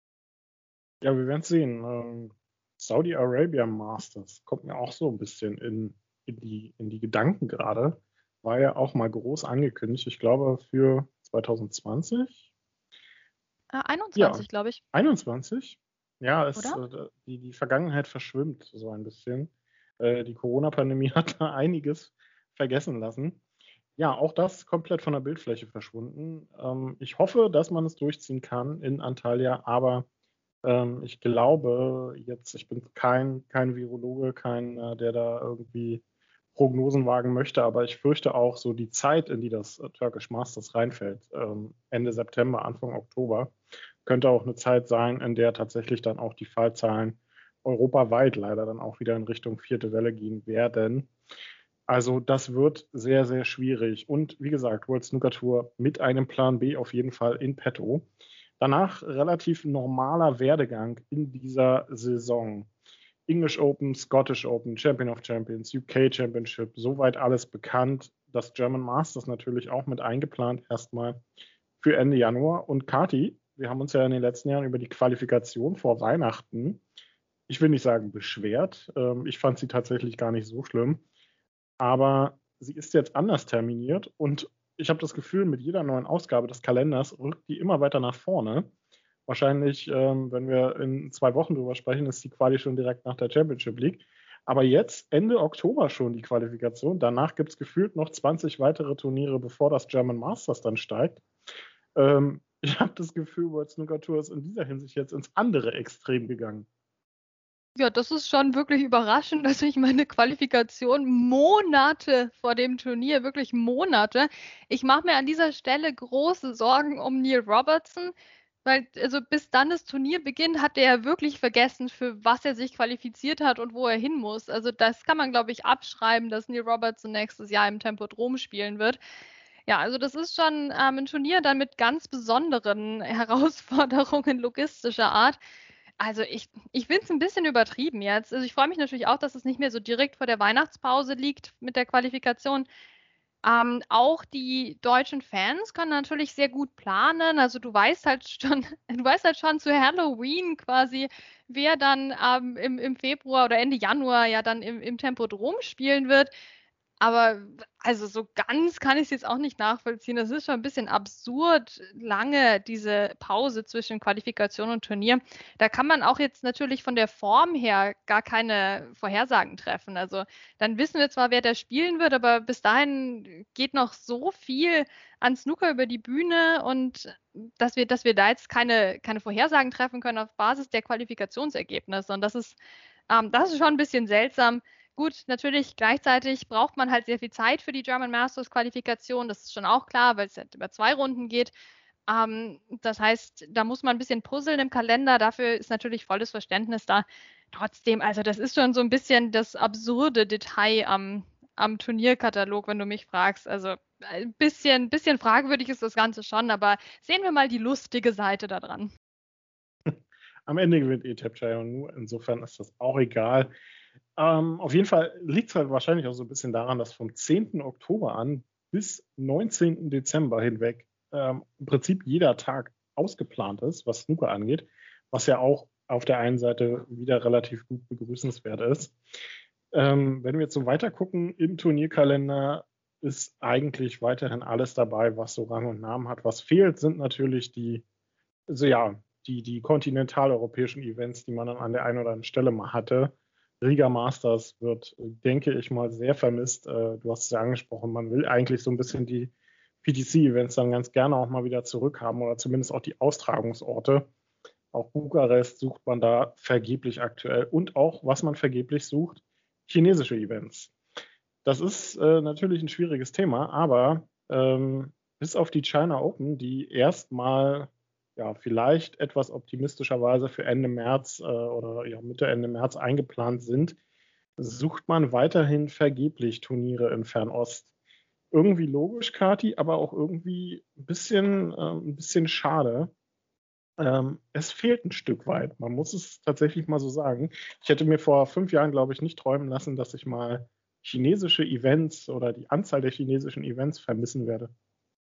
Ja, wir werden es sehen. Ähm, Saudi Arabia Masters kommt mir auch so ein bisschen in, in, die, in die Gedanken gerade. War ja auch mal groß angekündigt. Ich glaube für zwanzig zwanzig. Äh, einundzwanzig, ja. Glaube ich. einundzwanzig? Ja, es, äh, die, die Vergangenheit verschwimmt so ein bisschen. Äh, die Corona-Pandemie hat da einiges vergessen lassen. Ja, auch das komplett von der Bildfläche verschwunden. Ähm, ich hoffe, dass man es durchziehen kann in Antalya, aber ähm, ich glaube jetzt, ich bin kein, kein Virologe, kein, äh, der da irgendwie Prognosen wagen möchte, aber ich fürchte auch so die Zeit, in die das äh, Turkish Masters reinfällt, ähm, Ende September, Anfang Oktober, könnte auch eine Zeit sein, in der tatsächlich dann auch die Fallzahlen europaweit leider dann auch wieder in Richtung vierte Welle gehen werden. Also das wird sehr, sehr schwierig. Und wie gesagt, World Snooker Tour mit einem Plan B auf jeden Fall in petto. Danach relativ normaler Werdegang in dieser Saison. English Open, Scottish Open, Champion of Champions, U K Championship, soweit alles bekannt. Das German Masters natürlich auch mit eingeplant erstmal für Ende Januar. Und Kathi, wir haben uns ja in den letzten Jahren über die Qualifikation vor Weihnachten ich will nicht sagen beschwert. Ähm, ich fand sie tatsächlich gar nicht so schlimm. Aber sie ist jetzt anders terminiert und ich habe das Gefühl, mit jeder neuen Ausgabe des Kalenders rückt die immer weiter nach vorne. Wahrscheinlich, ähm, wenn wir in zwei Wochen drüber sprechen, ist die Quali schon direkt nach der Championship League. Aber jetzt Ende Oktober schon die Qualifikation. Danach gibt es gefühlt noch zwanzig weitere Turniere, bevor das German Masters dann steigt. Ähm, ich habe das Gefühl, World Snooker Tour ist in dieser Hinsicht jetzt ins andere Extrem gegangen. Ja, das ist schon wirklich überraschend, dass ich meine Qualifikation Monate vor dem Turnier, wirklich Monate. Ich mache mir an dieser Stelle große Sorgen um Neil Robertson, weil also bis dann das Turnier beginnt, hat er ja wirklich vergessen, für was er sich qualifiziert hat und wo er hin muss. Also das kann man, glaube ich, abschreiben, dass Neil Robertson nächstes Jahr im Tempodrom spielen wird. Ja, also das ist schon ähm, ein Turnier dann mit ganz besonderen Herausforderungen logistischer Art. Also ich, ich finde es ein bisschen übertrieben jetzt. Also ich freue mich natürlich auch, dass es nicht mehr so direkt vor der Weihnachtspause liegt mit der Qualifikation. Ähm, auch die deutschen Fans können natürlich sehr gut planen. Also du weißt halt schon, du weißt halt schon zu Halloween quasi, wer dann ähm, im, im Februar oder Ende Januar ja dann im, im Tempodrom spielen wird. Aber also so ganz kann ich es jetzt auch nicht nachvollziehen. Das ist schon ein bisschen absurd lange, diese Pause zwischen Qualifikation und Turnier. Da kann man auch jetzt natürlich von der Form her gar keine Vorhersagen treffen. Also dann wissen wir zwar, wer da spielen wird, aber bis dahin geht noch so viel an Snooker über die Bühne und dass wir, dass wir da jetzt keine, keine Vorhersagen treffen können auf Basis der Qualifikationsergebnisse. Und das ist, ähm, das ist schon ein bisschen seltsam. Gut, natürlich gleichzeitig braucht man halt sehr viel Zeit für die German Masters Qualifikation. Das ist schon auch klar, weil es halt über zwei Runden geht. Ähm, das heißt, da muss man ein bisschen puzzeln im Kalender. Dafür ist natürlich volles Verständnis da. Trotzdem, also das ist schon so ein bisschen das absurde Detail am, am Turnierkatalog, wenn du mich fragst. Also ein bisschen, bisschen fragwürdig ist das Ganze schon, aber sehen wir mal die lustige Seite da dran. Am Ende gewinnt eh Tapchayonu, insofern ist das auch egal. Ähm, auf jeden Fall liegt es halt wahrscheinlich auch so ein bisschen daran, dass vom zehnten Oktober an bis neunzehnten Dezember hinweg ähm, im Prinzip jeder Tag ausgeplant ist, was Snooker angeht, was ja auch auf der einen Seite wieder relativ gut begrüßenswert ist. Ähm, wenn wir jetzt so weiter gucken, im Turnierkalender ist eigentlich weiterhin alles dabei, was so Rang und Namen hat. Was fehlt, sind natürlich die, also ja, die, die kontinentaleuropäischen Events, die man dann an der einen oder anderen Stelle mal hatte. Riga Masters wird, denke ich mal, sehr vermisst. Du hast es ja angesprochen, man will eigentlich so ein bisschen die P T C-Events dann ganz gerne auch mal wieder zurückhaben oder zumindest auch die Austragungsorte. Auch Bukarest sucht man da vergeblich aktuell und auch, was man vergeblich sucht, chinesische Events. Das ist äh, natürlich ein schwieriges Thema, aber ähm, bis auf die China Open, die erstmal ja, vielleicht etwas optimistischerweise für Ende März äh, oder ja, Mitte, Ende März eingeplant sind, sucht man weiterhin vergeblich Turniere in Fernost. Irgendwie logisch, Kati, aber auch irgendwie ein bisschen, äh, ein bisschen schade. Ähm, es fehlt ein Stück weit, man muss es tatsächlich mal so sagen. Ich hätte mir vor fünf Jahren, glaube ich, nicht träumen lassen, dass ich mal chinesische Events oder die Anzahl der chinesischen Events vermissen werde.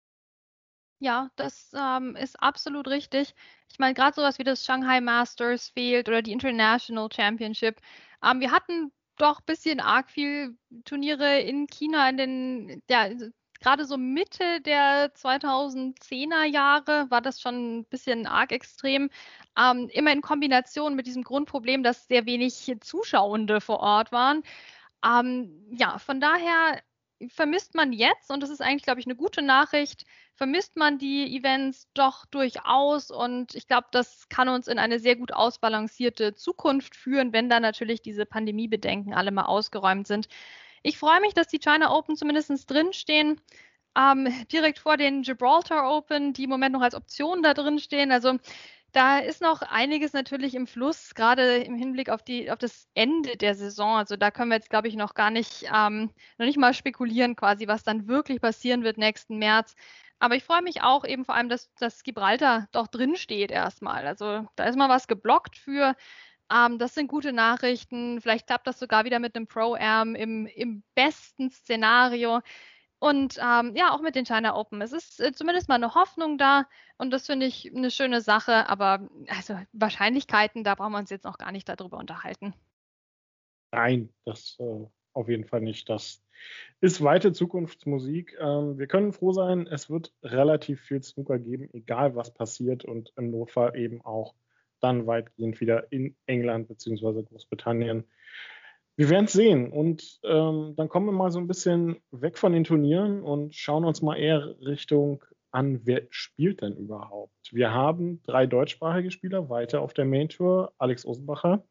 Ja, das ähm, ist absolut richtig. Ich meine, gerade sowas wie das Shanghai Masters fehlt oder die International Championship. Ähm, wir hatten doch ein bisschen arg viel Turniere in China in den, ja, gerade so Mitte der zweitausendzehner Jahre war das schon ein bisschen arg extrem. Ähm, immer in Kombination mit diesem Grundproblem, dass sehr wenig Zuschauende vor Ort waren. Ähm, ja, von daher vermisst man jetzt, und das ist eigentlich, glaube ich, eine gute Nachricht, vermisst man die Events doch durchaus. Und ich glaube, das kann uns in eine sehr gut ausbalancierte Zukunft führen, wenn dann natürlich diese Pandemiebedenken alle mal ausgeräumt sind. Ich freue mich, dass die China Open zumindest drinstehen. Ähm, direkt vor den Gibraltar Open, die im Moment noch als Option da drin stehen. Also da ist noch einiges natürlich im Fluss, gerade im Hinblick auf die, auf das Ende der Saison. Also da können wir jetzt, glaube ich, noch gar nicht, ähm, noch nicht mal spekulieren quasi, was dann wirklich passieren wird nächsten März. Aber ich freue mich auch eben vor allem, dass, dass Gibraltar doch drin steht erstmal. Also da ist mal was geblockt für. Ähm, das sind gute Nachrichten. Vielleicht klappt das sogar wieder mit einem Pro-Am im, im besten Szenario. Und ähm, ja, auch mit den China Open. Es ist äh, zumindest mal eine Hoffnung da und das finde ich eine schöne Sache, aber also Wahrscheinlichkeiten, da brauchen wir uns jetzt noch gar nicht darüber unterhalten. Nein, das äh, auf jeden Fall nicht. Das ist weite Zukunftsmusik. Ähm, wir können froh sein, es wird relativ viel Snooker geben, egal was passiert und im Notfall eben auch dann weitgehend wieder in England bzw. Großbritannien. Wir werden es sehen und ähm, dann kommen wir mal so ein bisschen weg von den Turnieren und schauen uns mal eher Richtung an, wer spielt denn überhaupt? Wir haben drei deutschsprachige Spieler weiter auf der Main Tour, Alex Osenbacher,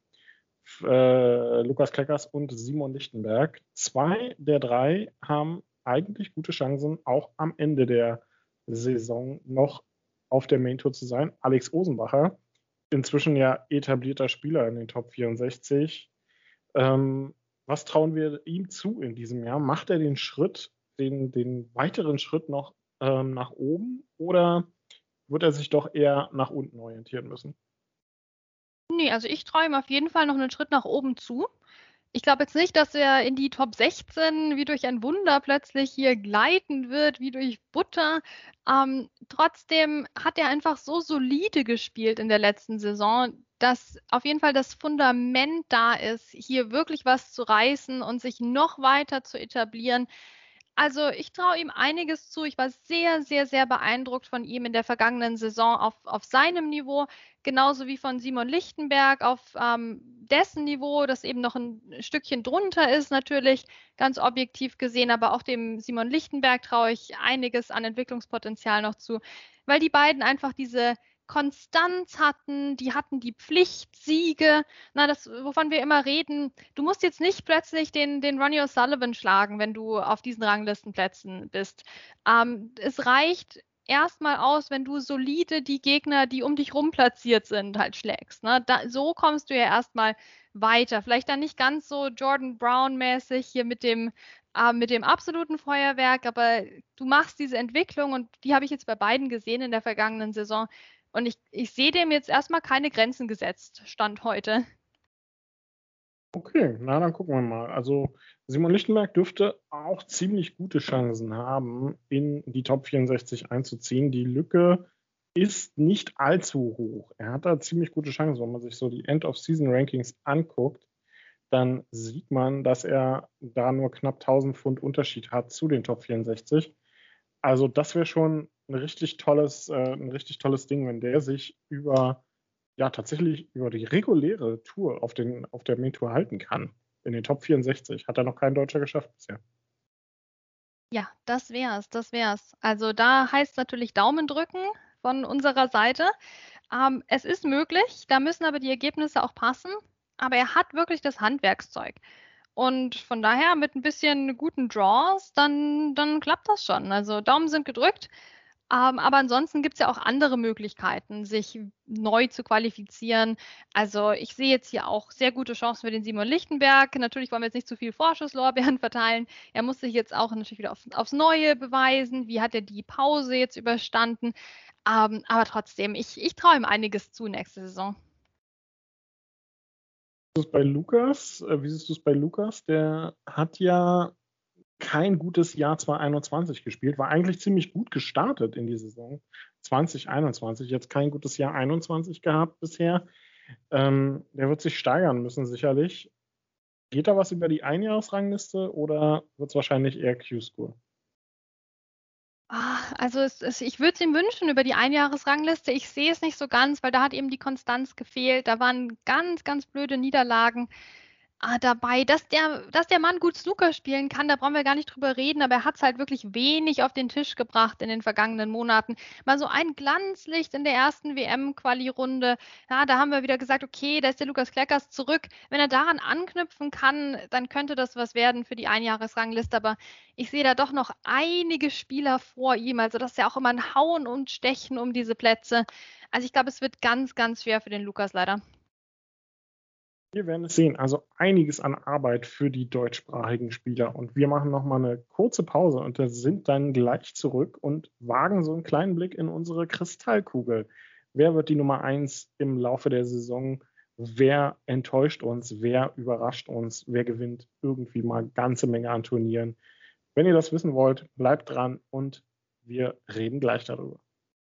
äh, Lukas Kleckers und Simon Lichtenberg. Zwei der drei haben eigentlich gute Chancen, auch am Ende der Saison noch auf der Main Tour zu sein. Alex Osenbacher, inzwischen ja etablierter Spieler in den Top vierundsechzig. Ähm, was trauen wir ihm zu in diesem Jahr? Macht er den Schritt, den, den weiteren Schritt noch ähm, nach oben oder wird er sich doch eher nach unten orientieren müssen? Nee, also ich traue ihm auf jeden Fall noch einen Schritt nach oben zu. Ich glaube jetzt nicht, dass er in die Top sechzehn wie durch ein Wunder plötzlich hier gleiten wird, wie durch Butter. Ähm, trotzdem hat er einfach so solide gespielt in der letzten Saison, dass auf jeden Fall das Fundament da ist, hier wirklich was zu reißen und sich noch weiter zu etablieren. Also ich traue ihm einiges zu. Ich war sehr, sehr, sehr beeindruckt von ihm in der vergangenen Saison auf, auf seinem Niveau, genauso wie von Simon Lichtenberg auf ähm, dessen Niveau, das eben noch ein Stückchen drunter ist, natürlich ganz objektiv gesehen, aber auch dem Simon Lichtenberg traue ich einiges an Entwicklungspotenzial noch zu, weil die beiden einfach diese Konstanz hatten, die hatten die Pflichtsiege, na, das, wovon wir immer reden. Du musst jetzt nicht plötzlich den, den Ronnie O'Sullivan schlagen, wenn du auf diesen Ranglistenplätzen bist. Ähm, es reicht erstmal aus, wenn du solide die Gegner, die um dich rum platziert sind, halt schlägst. Ne? Da, so kommst du ja erstmal weiter. Vielleicht dann nicht ganz so Jordan Brown-mäßig hier mit dem, äh, mit dem absoluten Feuerwerk, aber du machst diese Entwicklung und die habe ich jetzt bei beiden gesehen in der vergangenen Saison. Und ich, ich sehe dem jetzt erstmal keine Grenzen gesetzt, Stand heute. Okay, na dann gucken wir mal. Also Simon Lichtenberg dürfte auch ziemlich gute Chancen haben, in die Top vierundsechzig einzuziehen. Die Lücke ist nicht allzu hoch. Er hat da ziemlich gute Chancen. Wenn man sich so die End-of-Season-Rankings anguckt, dann sieht man, dass er da nur knapp tausend Pfund Unterschied hat zu den Top vierundsechzig. Also das wäre schon ein richtig tolles, äh, ein richtig tolles Ding, wenn der sich über ja tatsächlich über die reguläre Tour auf, den, auf der Main Tour halten kann. In den Top vierundsechzig. Hat da noch kein Deutscher geschafft bisher. Ja, das wär's, das wär's. Also da heißt natürlich Daumen drücken von unserer Seite. Ähm, es ist möglich, da müssen aber die Ergebnisse auch passen. Aber er hat wirklich das Handwerkszeug. Und von daher mit ein bisschen guten Draws, dann, dann klappt das schon. Also Daumen sind gedrückt. Ähm, aber ansonsten gibt es ja auch andere Möglichkeiten, sich neu zu qualifizieren. Also ich sehe jetzt hier auch sehr gute Chancen für den Simon Lichtenberg. Natürlich wollen wir jetzt nicht zu viel Vorschusslorbeeren verteilen. Er muss sich jetzt auch natürlich wieder auf, aufs Neue beweisen. Wie hat er die Pause jetzt überstanden? Ähm, aber trotzdem, ich, ich traue ihm einiges zu nächste Saison. Wie siehst du es bei Lukas? Wie siehst du es bei Lukas? Der hat ja kein gutes Jahr zwanzig einundzwanzig gespielt, war eigentlich ziemlich gut gestartet in die Saison zwanzig einundzwanzig, jetzt kein gutes Jahr einundzwanzig gehabt bisher. Ähm, der wird sich steigern müssen sicherlich. Geht da was über die Einjahresrangliste oder wird es wahrscheinlich eher Q-School? Ah, also es, es, ich würde es ihm wünschen über die Einjahresrangliste. Ich sehe es nicht so ganz, weil da hat eben die Konstanz gefehlt. Da waren ganz, ganz blöde Niederlagen ah, dabei. Dass der, dass der Mann gut Snooker spielen kann, da brauchen wir gar nicht drüber reden, aber er hat es halt wirklich wenig auf den Tisch gebracht in den vergangenen Monaten. Mal so ein Glanzlicht in der ersten W M-Quali-Runde. Ja, da haben wir wieder gesagt, okay, da ist der Lukas Kleckers zurück. Wenn er daran anknüpfen kann, dann könnte das was werden für die Einjahresrangliste, aber ich sehe da doch noch einige Spieler vor ihm. Also das ist ja auch immer ein Hauen und Stechen um diese Plätze. Also ich glaube, es wird ganz, ganz schwer für den Lukas leider. Wir werden es sehen. Also einiges an Arbeit für die deutschsprachigen Spieler. Und wir machen nochmal eine kurze Pause und sind dann gleich zurück und wagen so einen kleinen Blick in unsere Kristallkugel. Wer wird die Nummer eins im Laufe der Saison? Wer enttäuscht uns? Wer überrascht uns? Wer gewinnt irgendwie mal eine ganze Menge an Turnieren? Wenn ihr das wissen wollt, bleibt dran und wir reden gleich darüber.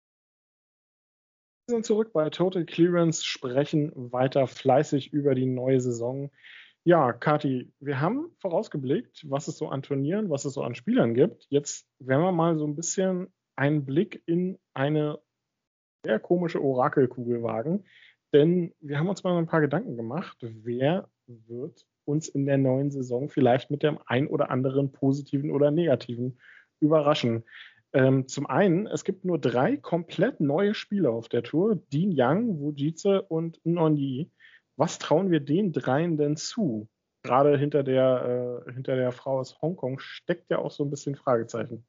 Wir sind zurück bei Total Clearance, sprechen weiter fleißig über die neue Saison. Ja, Kathi, wir haben vorausgeblickt, was es so an Turnieren, was es so an Spielern gibt. Jetzt werden wir mal so ein bisschen einen Blick in eine sehr komische Orakelkugel wagen, denn wir haben uns mal ein paar Gedanken gemacht, wer wird uns in der neuen Saison vielleicht mit dem ein oder anderen positiven oder negativen überraschen. Ähm, zum einen, es gibt nur drei komplett neue Spieler auf der Tour, Dean Young, Wu Jize und Nonyi. Was trauen wir den dreien denn zu? Gerade hinter der, äh, hinter der Frau aus Hongkong steckt ja auch so ein bisschen Fragezeichen.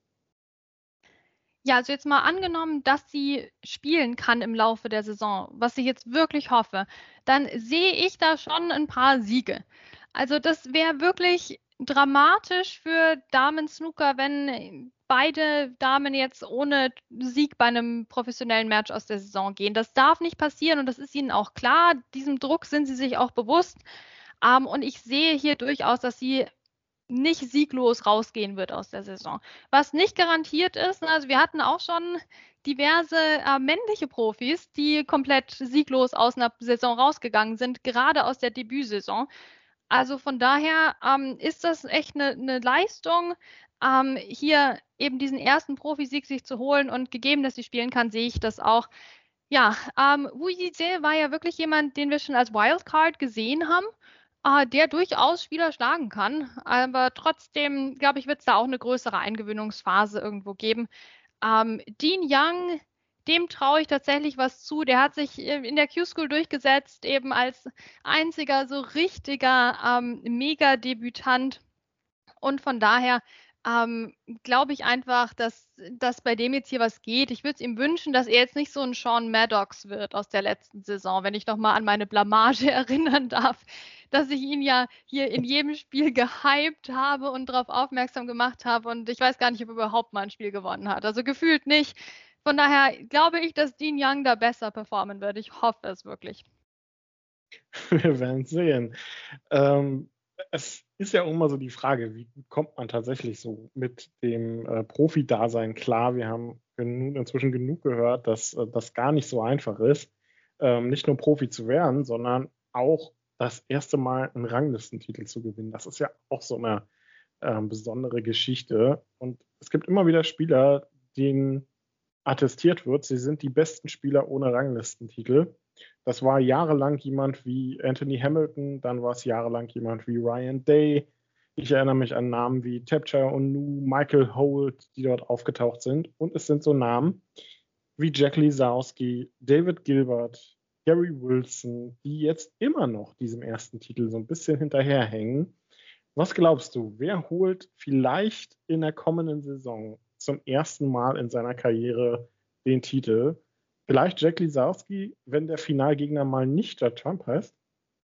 Ja, also jetzt mal angenommen, dass sie spielen kann im Laufe der Saison, was ich jetzt wirklich hoffe, dann sehe ich da schon ein paar Siege. Also das wäre wirklich dramatisch für Damen-Snooker, wenn beide Damen jetzt ohne Sieg bei einem professionellen Match aus der Saison gehen. Das darf nicht passieren und das ist ihnen auch klar. Diesem Druck sind sie sich auch bewusst. Ähm, und ich sehe hier durchaus, dass sie nicht sieglos rausgehen wird aus der Saison. Was nicht garantiert ist, also wir hatten auch schon diverse äh, männliche Profis, die komplett sieglos aus einer Saison rausgegangen sind, gerade aus der Debütsaison. Also von daher ähm, ist das echt eine, eine Leistung, ähm, hier eben diesen ersten Profisieg sich zu holen und gegeben, dass sie spielen kann, sehe ich das auch. Ja, ähm, Wu Jize war ja wirklich jemand, den wir schon als Wildcard gesehen haben, äh, der durchaus Spieler schlagen kann. Aber trotzdem, glaube ich, wird es da auch eine größere Eingewöhnungsphase irgendwo geben. Ähm, Dean Young, dem traue ich tatsächlich was zu. Der hat sich in der Q-School durchgesetzt, eben als einziger so richtiger ähm, Mega-Debütant. Und von daher ähm, glaube ich einfach, dass, dass bei dem jetzt hier was geht. Ich würde es ihm wünschen, dass er jetzt nicht so ein Sean Maddox wird aus der letzten Saison, wenn ich nochmal an meine Blamage erinnern darf, dass ich ihn ja hier in jedem Spiel gehypt habe und darauf aufmerksam gemacht habe. Und ich weiß gar nicht, ob er überhaupt mal ein Spiel gewonnen hat. Also gefühlt nicht. Von daher glaube ich, dass Dean Young da besser performen wird. Ich hoffe es wirklich. Wir werden sehen. Ähm, es ist ja immer so die Frage, wie kommt man tatsächlich so mit dem äh, Profi-Dasein klar? Wir haben nun inzwischen genug gehört, dass äh, das gar nicht so einfach ist, ähm, nicht nur Profi zu werden, sondern auch das erste Mal einen Ranglistentitel zu gewinnen. Das ist ja auch so eine äh, besondere Geschichte. Und es gibt immer wieder Spieler, denen attestiert wird, sie sind die besten Spieler ohne Ranglistentitel. Das war jahrelang jemand wie Anthony Hamilton, dann war es jahrelang jemand wie Ryan Day. Ich erinnere mich an Namen wie Tapchire Onu, Michael Holt, die dort aufgetaucht sind. Und es sind so Namen wie Jack Lisowski, David Gilbert, Gary Wilson, die jetzt immer noch diesem ersten Titel so ein bisschen hinterherhängen. Was glaubst du, wer holt vielleicht in der kommenden Saison zum ersten Mal in seiner Karriere den Titel? Vielleicht Jack Lisowski, wenn der Finalgegner mal nicht Judd Trump heißt?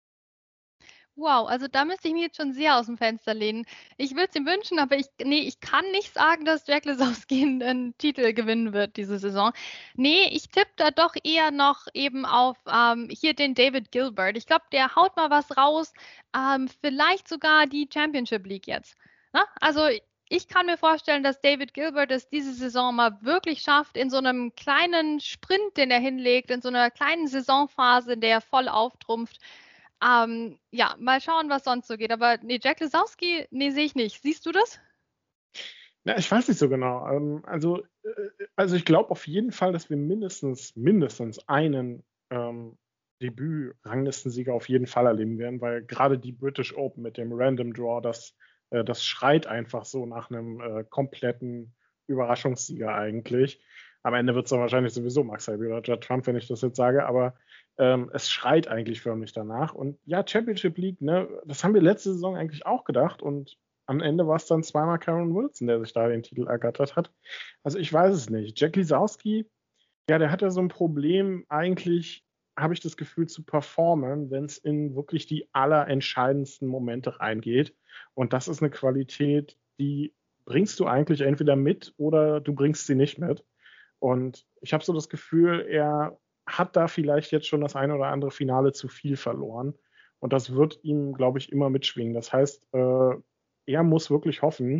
Wow, also da müsste ich mich jetzt schon sehr aus dem Fenster lehnen. Ich würde es ihm wünschen, aber ich, nee, ich kann nicht sagen, dass Jack Lisowski einen, einen Titel gewinnen wird diese Saison. Nee, ich tippe da doch eher noch eben auf ähm, hier den David Gilbert. Ich glaube, der haut mal was raus, ähm, vielleicht sogar die Championship League jetzt. Na? Also ich kann mir vorstellen, dass David Gilbert es diese Saison mal wirklich schafft, in so einem kleinen Sprint, den er hinlegt, in so einer kleinen Saisonphase, in der er voll auftrumpft. Ähm, ja, mal schauen, was sonst so geht. Aber nee, Jack Lisowski, nee, sehe ich nicht. Siehst du das? Ja, ich weiß nicht so genau. Ähm, also, äh, also ich glaube auf jeden Fall, dass wir mindestens, mindestens einen ähm, Debüt-Ranglistensieger auf jeden Fall erleben werden, weil gerade die British Open mit dem Random Draw, das, äh, das schreit einfach so nach einem äh, kompletten Überraschungssieger eigentlich. Am Ende wird es dann wahrscheinlich sowieso Max Selby oder Judd Trump, wenn ich das jetzt sage, aber ähm, es schreit eigentlich förmlich danach. Und ja, Championship League, ne, das haben wir letzte Saison eigentlich auch gedacht und am Ende war es dann zweimal Karen Wilson, der sich da den Titel ergattert hat. Also ich weiß es nicht. Jack Lisowski, ja, der hat ja so ein Problem, eigentlich habe ich das Gefühl zu performen, wenn es in wirklich die allerentscheidendsten Momente reingeht. Und das ist eine Qualität, die bringst du eigentlich entweder mit oder du bringst sie nicht mit. Und ich habe so das Gefühl, er hat da vielleicht jetzt schon das eine oder andere Finale zu viel verloren. Und das wird ihm, glaube ich, immer mitschwingen. Das heißt, äh, er muss wirklich hoffen,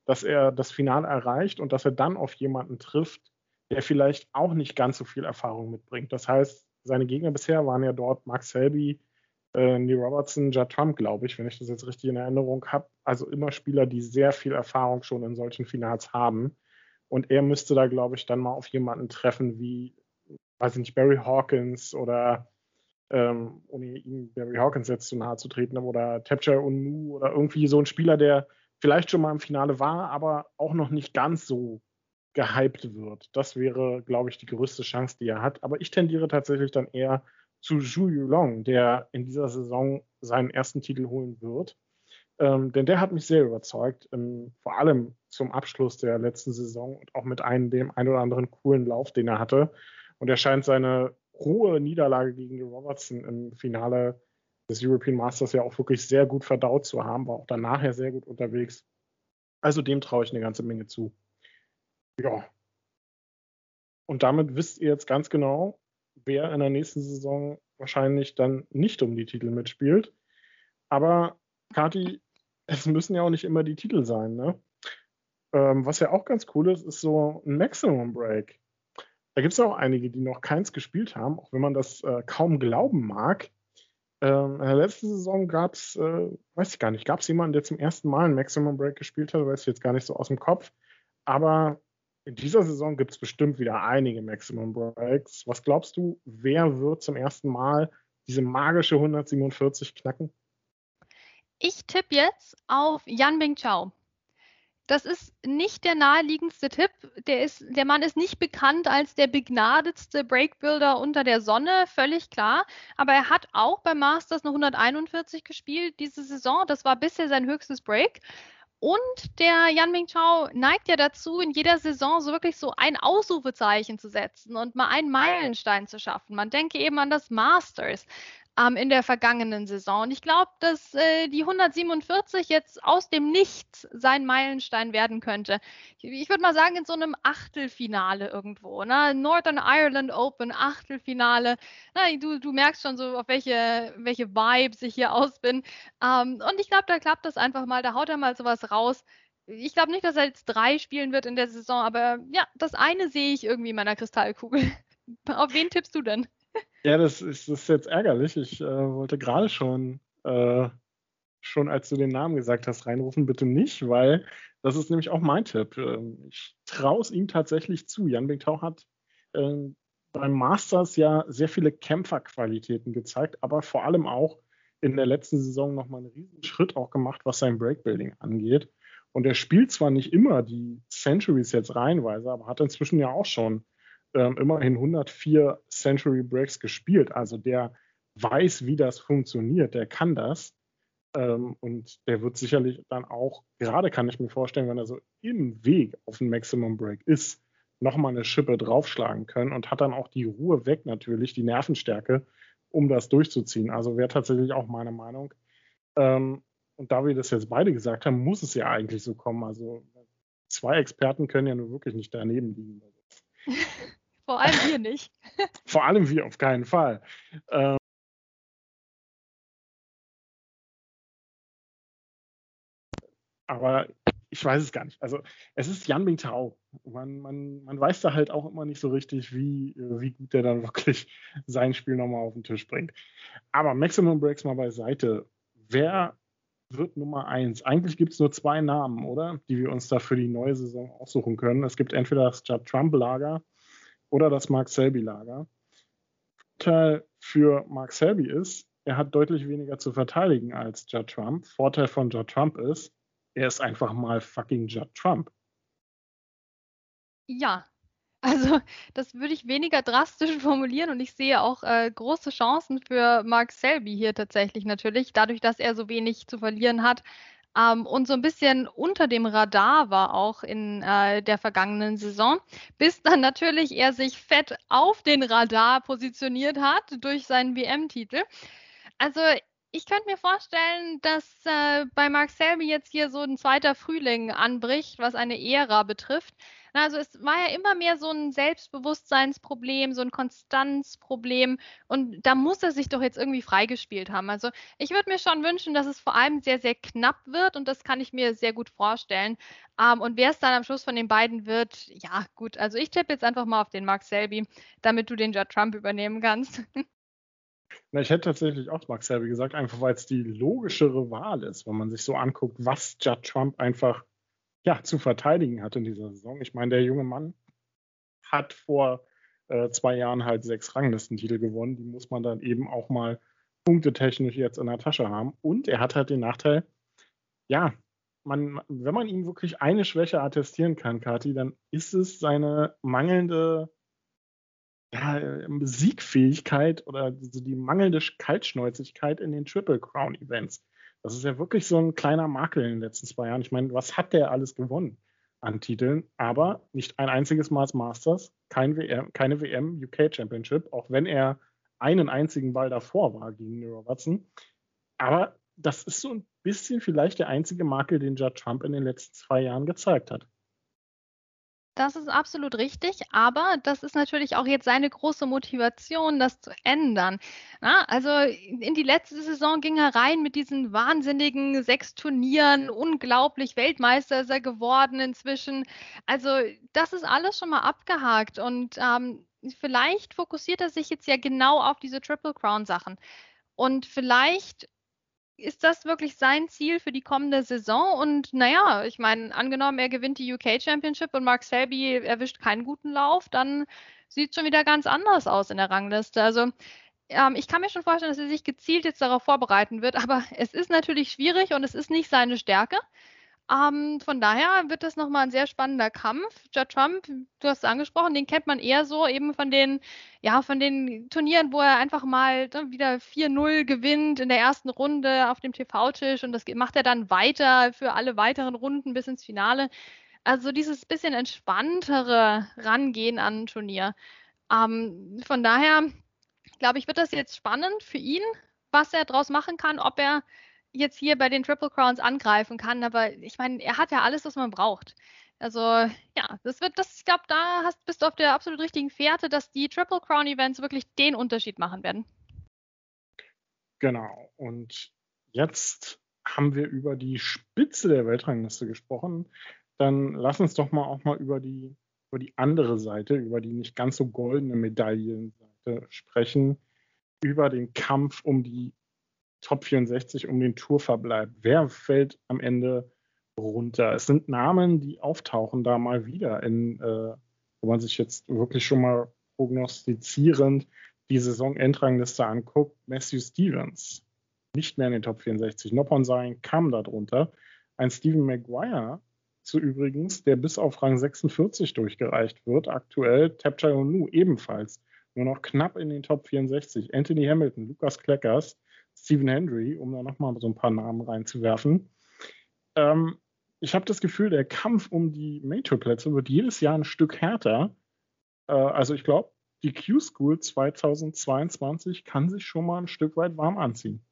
dass er das Finale erreicht und dass er dann auf jemanden trifft, der vielleicht auch nicht ganz so viel Erfahrung mitbringt. Das heißt, seine Gegner bisher waren ja dort Mark Selby, äh, Neil Robertson, Judd Trump, glaube ich, wenn ich das jetzt richtig in Erinnerung habe. Also immer Spieler, die sehr viel Erfahrung schon in solchen Finals haben. Und er müsste da, glaube ich, dann mal auf jemanden treffen wie, weiß ich nicht, Barry Hawkins oder ähm, ohne ihm Barry Hawkins jetzt zu nahe zu treten, oder Tapcher Unmu oder irgendwie so ein Spieler, der vielleicht schon mal im Finale war, aber auch noch nicht ganz so gehypt wird. Das wäre, glaube ich, die größte Chance, die er hat. Aber ich tendiere tatsächlich dann eher zu Zhu Yulong, der in dieser Saison seinen ersten Titel holen wird. Ähm, denn der hat mich sehr überzeugt, ähm, vor allem zum Abschluss der letzten Saison und auch mit einem dem ein oder anderen coolen Lauf, den er hatte. Und er scheint seine hohe Niederlage gegen Robertson im Finale des European Masters ja auch wirklich sehr gut verdaut zu haben, war auch dann nachher sehr gut unterwegs. Also dem traue ich eine ganze Menge zu. Ja. Und damit wisst ihr jetzt ganz genau, wer in der nächsten Saison wahrscheinlich dann nicht um die Titel mitspielt. Aber, Kathi, es müssen ja auch nicht immer die Titel sein, ne? Ähm, was ja auch ganz cool ist, ist so ein Maximum Break. Da gibt es auch einige, die noch keins gespielt haben, auch wenn man das äh, kaum glauben mag. Ähm, in der letzten Saison gab es, äh, weiß ich gar nicht, gab es jemanden, der zum ersten Mal ein Maximum Break gespielt hat, weiß ich jetzt gar nicht so aus dem Kopf. Aber in dieser Saison gibt es bestimmt wieder einige Maximum Breaks. Was glaubst du, wer wird zum ersten Mal diese magische hundertsiebenundvierzig knacken? Ich tippe jetzt auf Yan Bingchao. Das ist nicht der naheliegendste Tipp. Der, ist, der Mann ist nicht bekannt als der begnadetste Breakbuilder unter der Sonne, völlig klar. Aber er hat auch beim Masters eine hunderteinundvierzig gespielt diese Saison. Das war bisher sein höchstes Break. Und der Yan Bingchao neigt ja dazu, in jeder Saison so wirklich so ein Ausrufezeichen zu setzen und mal einen Meilenstein zu schaffen. Man denke eben an das Masters ähm, in der vergangenen Saison. Und ich glaube, dass äh, die hundertsiebenundvierzig jetzt aus dem Nichts sein Meilenstein werden könnte. Ich, ich würde mal sagen, in so einem Achtelfinale irgendwo. Ne? Northern Ireland Open, Achtelfinale. Na, du, du merkst schon so, auf welche, welche Vibes ich hier aus bin. Ähm, und ich glaube, da klappt das einfach mal. Da haut er mal sowas raus. Ich glaube nicht, dass er jetzt drei spielen wird in der Saison, aber ja, das eine sehe ich irgendwie in meiner Kristallkugel. Auf wen tippst du denn? Ja, das ist, das ist jetzt ärgerlich. Ich äh, wollte gerade schon, äh, schon, als du den Namen gesagt hast, reinrufen, bitte nicht, weil das ist nämlich auch mein Tipp. Ähm, ich traue es ihm tatsächlich zu. Yan Bingchao hat äh, beim Masters ja sehr viele Kämpferqualitäten gezeigt, aber vor allem auch in der letzten Saison nochmal einen riesen Schritt auch gemacht, was sein Breakbuilding angeht. Und er spielt zwar nicht immer die Centuries jetzt reihenweise, aber hat inzwischen ja auch schon ähm, immerhin hundertvier Century Breaks gespielt. Also der weiß, wie das funktioniert, der kann das. Ähm, und der wird sicherlich dann auch, gerade kann ich mir vorstellen, wenn er so im Weg auf den Maximum Break ist, nochmal eine Schippe draufschlagen können und hat dann auch die Ruhe weg natürlich, die Nervenstärke, um das durchzuziehen. Also wäre tatsächlich auch meine Meinung. Ähm, und da wir das jetzt beide gesagt haben, muss es ja eigentlich so kommen. Also zwei Experten können ja nur wirklich nicht daneben liegen. Vor allem wir nicht. Vor allem wir auf keinen Fall. Ähm, aber ich weiß es gar nicht. Also es ist Yan Bingchao. Man, man, man weiß da halt auch immer nicht so richtig, wie, wie gut der dann wirklich sein Spiel nochmal auf den Tisch bringt. Aber Maximum Breaks mal beiseite. Wer wird Nummer eins? Eigentlich gibt es nur zwei Namen, oder? Die wir uns da für die neue Saison aussuchen können. Es gibt entweder das Judd Trump-Lager oder das Mark Selby-Lager. Vorteil für Mark Selby ist, er hat deutlich weniger zu verteidigen als Judd Trump. Vorteil von Judd Trump ist, er ist einfach mal fucking Judd Trump. Ja, also das würde ich weniger drastisch formulieren und ich sehe auch äh, große Chancen für Mark Selby hier tatsächlich natürlich, dadurch, dass er so wenig zu verlieren hat ähm, und so ein bisschen unter dem Radar war auch in äh, der vergangenen Saison, bis dann natürlich er sich fett auf den Radar positioniert hat durch seinen W M-Titel. Also Ich könnte mir vorstellen, dass äh, bei Mark Selby jetzt hier so ein zweiter Frühling anbricht, was eine Ära betrifft. Na, also es war ja immer mehr so ein Selbstbewusstseinsproblem, so ein Konstanzproblem und da muss er sich doch jetzt irgendwie freigespielt haben. Also ich würde mir schon wünschen, dass es vor allem sehr, sehr knapp wird und das kann ich mir sehr gut vorstellen. Ähm, und wer es dann am Schluss von den beiden wird, ja gut, also ich tippe jetzt einfach mal auf den Mark Selby, damit du den Judd Trump übernehmen kannst. Na, ich hätte tatsächlich auch Mark Selby gesagt, einfach weil es die logischere Wahl ist, wenn man sich so anguckt, was Judd Trump einfach ja, zu verteidigen hat in dieser Saison. Ich meine, der junge Mann hat vor äh, zwei Jahren halt sechs Ranglistentitel gewonnen. Die muss man dann eben auch mal punktetechnisch jetzt in der Tasche haben. Und er hat halt den Nachteil, ja, man, wenn man ihm wirklich eine Schwäche attestieren kann, Kathi, dann ist es seine mangelnde ja, Siegfähigkeit oder die, die mangelnde Kaltschnäuzigkeit in den Triple Crown Events. Das ist ja wirklich so ein kleiner Makel in den letzten zwei Jahren. Ich meine, was hat der alles gewonnen an Titeln? Aber nicht ein einziges Mal Masters, kein W M, keine W M, U K Championship, auch wenn er einen einzigen Ball davor war gegen Neil Robertson. Aber das ist so ein bisschen vielleicht der einzige Makel, den Judd Trump in den letzten zwei Jahren gezeigt hat. Das ist absolut richtig, aber das ist natürlich auch jetzt seine große Motivation, das zu ändern. Na, also in die letzte Saison ging er rein mit diesen wahnsinnigen sechs Turnieren, unglaublich Weltmeister ist er geworden inzwischen. Also das ist alles schon mal abgehakt und ähm, vielleicht fokussiert er sich jetzt ja genau auf diese Triple Crown Sachen und vielleicht ist das wirklich sein Ziel für die kommende Saison? Und naja, ich meine, angenommen, er gewinnt die U K Championship und Mark Selby erwischt keinen guten Lauf, dann sieht es schon wieder ganz anders aus in der Rangliste. Also ähm, ich kann mir schon vorstellen, dass er sich gezielt jetzt darauf vorbereiten wird, aber es ist natürlich schwierig und es ist nicht seine Stärke. Ähm, von daher wird das nochmal ein sehr spannender Kampf. Judd Trump, du hast es angesprochen, den kennt man eher so eben von den, ja, von den Turnieren, wo er einfach mal ne, wieder vier null gewinnt in der ersten Runde auf dem T V-Tisch und das macht er dann weiter für alle weiteren Runden bis ins Finale. Also dieses bisschen entspanntere Rangehen an ein Turnier. Ähm, von daher, glaube ich, wird das jetzt spannend für ihn, was er daraus machen kann, ob er jetzt hier bei den Triple Crowns angreifen kann, aber ich meine, er hat ja alles, was man braucht. Also ja, das wird, das, ich glaube, da hast, bist du auf der absolut richtigen Fährte, dass die Triple Crown Events wirklich den Unterschied machen werden. Genau. Und jetzt haben wir über die Spitze der Weltrangliste gesprochen. Dann lass uns doch mal auch mal über die, über die andere Seite, über die nicht ganz so goldene Medaillenseite sprechen, über den Kampf um die Top vierundsechzig, um den Tourverbleib. Wer fällt am Ende runter? Es sind Namen, die auftauchen da mal wieder, in, äh, wo man sich jetzt wirklich schon mal prognostizierend die Saisonendrangliste anguckt. Matthew Stevens, nicht mehr in den Top vierundsechzig. Noppon-Sain kam da drunter. Ein Stephen Maguire, so übrigens, der bis auf Rang sechsundvierzig durchgereicht wird. Aktuell Tapchai Onu ebenfalls. Nur noch knapp in den Top vierundsechzig. Anthony Hamilton, Lukas Kleckers, Stephen Hendry, um da nochmal so ein paar Namen reinzuwerfen. Ähm, ich habe das Gefühl, der Kampf um die Major-Plätze wird jedes Jahr ein Stück härter. Äh, also ich glaube, die Q-School zweitausendzweiundzwanzig kann sich schon mal ein Stück weit warm anziehen.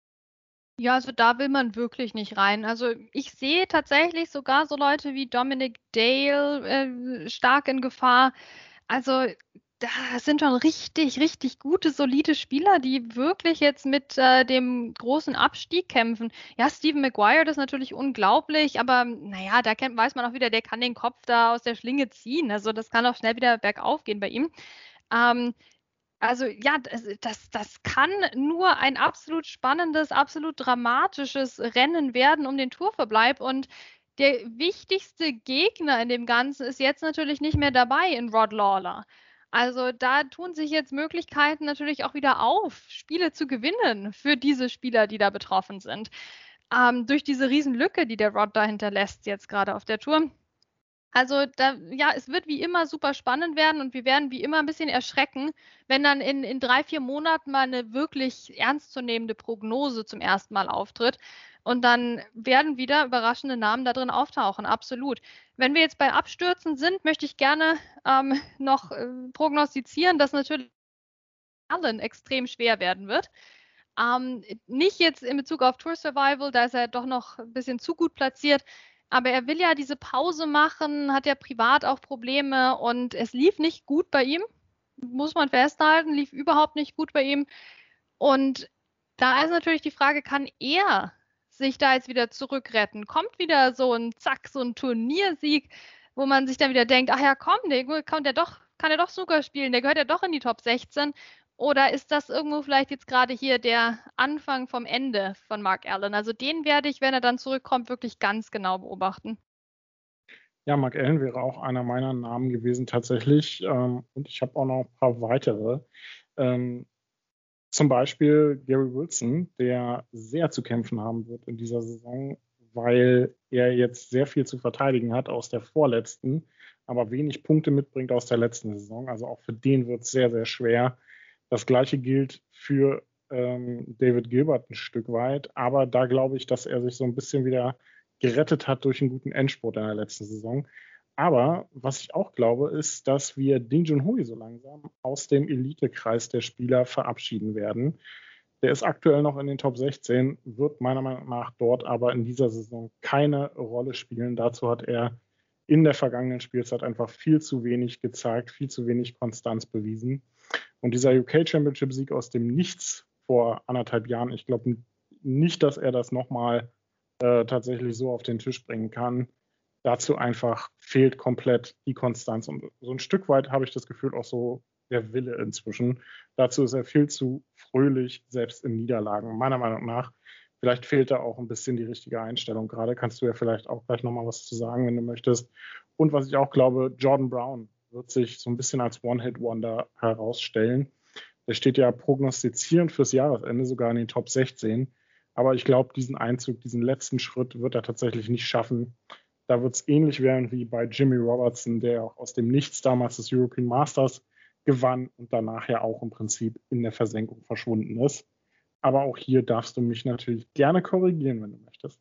Ja, also da will man wirklich nicht rein. Also ich sehe tatsächlich sogar so Leute wie Dominic Dale äh, stark in Gefahr. Also da sind schon richtig, richtig gute, solide Spieler, die wirklich jetzt mit äh, dem großen Abstieg kämpfen. Ja, Stephen Maguire, das ist natürlich unglaublich, aber naja, da kennt, weiß man auch wieder, der kann den Kopf da aus der Schlinge ziehen. Also das kann auch schnell wieder bergauf gehen bei ihm. Ähm, also ja, das, das, das kann nur ein absolut spannendes, absolut dramatisches Rennen werden um den Tourverbleib und der wichtigste Gegner in dem Ganzen ist jetzt natürlich nicht mehr dabei in Rod Lawler. Also da tun sich jetzt Möglichkeiten natürlich auch wieder auf, Spiele zu gewinnen für diese Spieler, die da betroffen sind. Ähm, durch diese Riesenlücke, die der Rod da hinterlässt jetzt gerade auf der Tour. Also da, ja, es wird wie immer super spannend werden und wir werden wie immer ein bisschen erschrecken, wenn dann in, in drei, vier Monaten mal eine wirklich ernstzunehmende Prognose zum ersten Mal auftritt. Und dann werden wieder überraschende Namen da drin auftauchen, absolut. Wenn wir jetzt bei Abstürzen sind, möchte ich gerne ähm, noch äh, prognostizieren, dass natürlich Allen extrem schwer werden wird. Ähm, nicht jetzt in Bezug auf Tour Survival, da ist er doch noch ein bisschen zu gut platziert. Aber er will ja diese Pause machen, hat ja privat auch Probleme und es lief nicht gut bei ihm, muss man festhalten, lief überhaupt nicht gut bei ihm. Und da ist natürlich die Frage, kann er sich da jetzt wieder zurückretten? Kommt wieder so ein Zack, so ein Turniersieg, wo man sich dann wieder denkt, ach ja, komm, der kann der doch, kann er doch Snooker spielen, der gehört ja doch in die Top sechzehn. Oder ist das irgendwo vielleicht jetzt gerade hier der Anfang vom Ende von Mark Allen? Also den werde ich, wenn er dann zurückkommt, wirklich ganz genau beobachten. Ja, Mark Allen wäre auch einer meiner Namen gewesen tatsächlich. Ähm, und ich habe auch noch ein paar weitere. Ähm, zum Beispiel Gary Wilson, der sehr zu kämpfen haben wird in dieser Saison, weil er jetzt sehr viel zu verteidigen hat aus der vorletzten, aber wenig Punkte mitbringt aus der letzten Saison. Also auch für den wird es sehr, sehr schwer. Das Gleiche gilt für ähm, David Gilbert ein Stück weit, aber da glaube ich, dass er sich so ein bisschen wieder gerettet hat durch einen guten Endspurt in der letzten Saison. Aber was ich auch glaube, ist, dass wir Ding Junhui so langsam aus dem Elitekreis der Spieler verabschieden werden. Der ist aktuell noch in den Top sechzehn, wird meiner Meinung nach dort aber in dieser Saison keine Rolle spielen. Dazu hat er in der vergangenen Spielzeit einfach viel zu wenig gezeigt, viel zu wenig Konstanz bewiesen. Und dieser U K Championship Sieg aus dem Nichts vor anderthalb Jahren, ich glaube nicht, dass er das nochmal äh, tatsächlich so auf den Tisch bringen kann. Dazu einfach fehlt komplett die Konstanz. Und so ein Stück weit habe ich das Gefühl auch so der Wille inzwischen. Dazu ist er viel zu fröhlich, selbst in Niederlagen, meiner Meinung nach. Vielleicht fehlt da auch ein bisschen die richtige Einstellung. Gerade kannst du ja vielleicht auch gleich nochmal was zu sagen, wenn du möchtest. Und was ich auch glaube, Jordan Brown wird sich so ein bisschen als One-Hit-Wonder herausstellen. Der steht ja prognostizierend fürs Jahresende sogar in den Top sechzehn. Aber ich glaube, diesen Einzug, diesen letzten Schritt wird er tatsächlich nicht schaffen. Da wird es ähnlich werden wie bei Jimmy Robertson, der auch aus dem Nichts damals das European Masters gewann und danach ja auch im Prinzip in der Versenkung verschwunden ist. Aber auch hier darfst du mich natürlich gerne korrigieren, wenn du möchtest.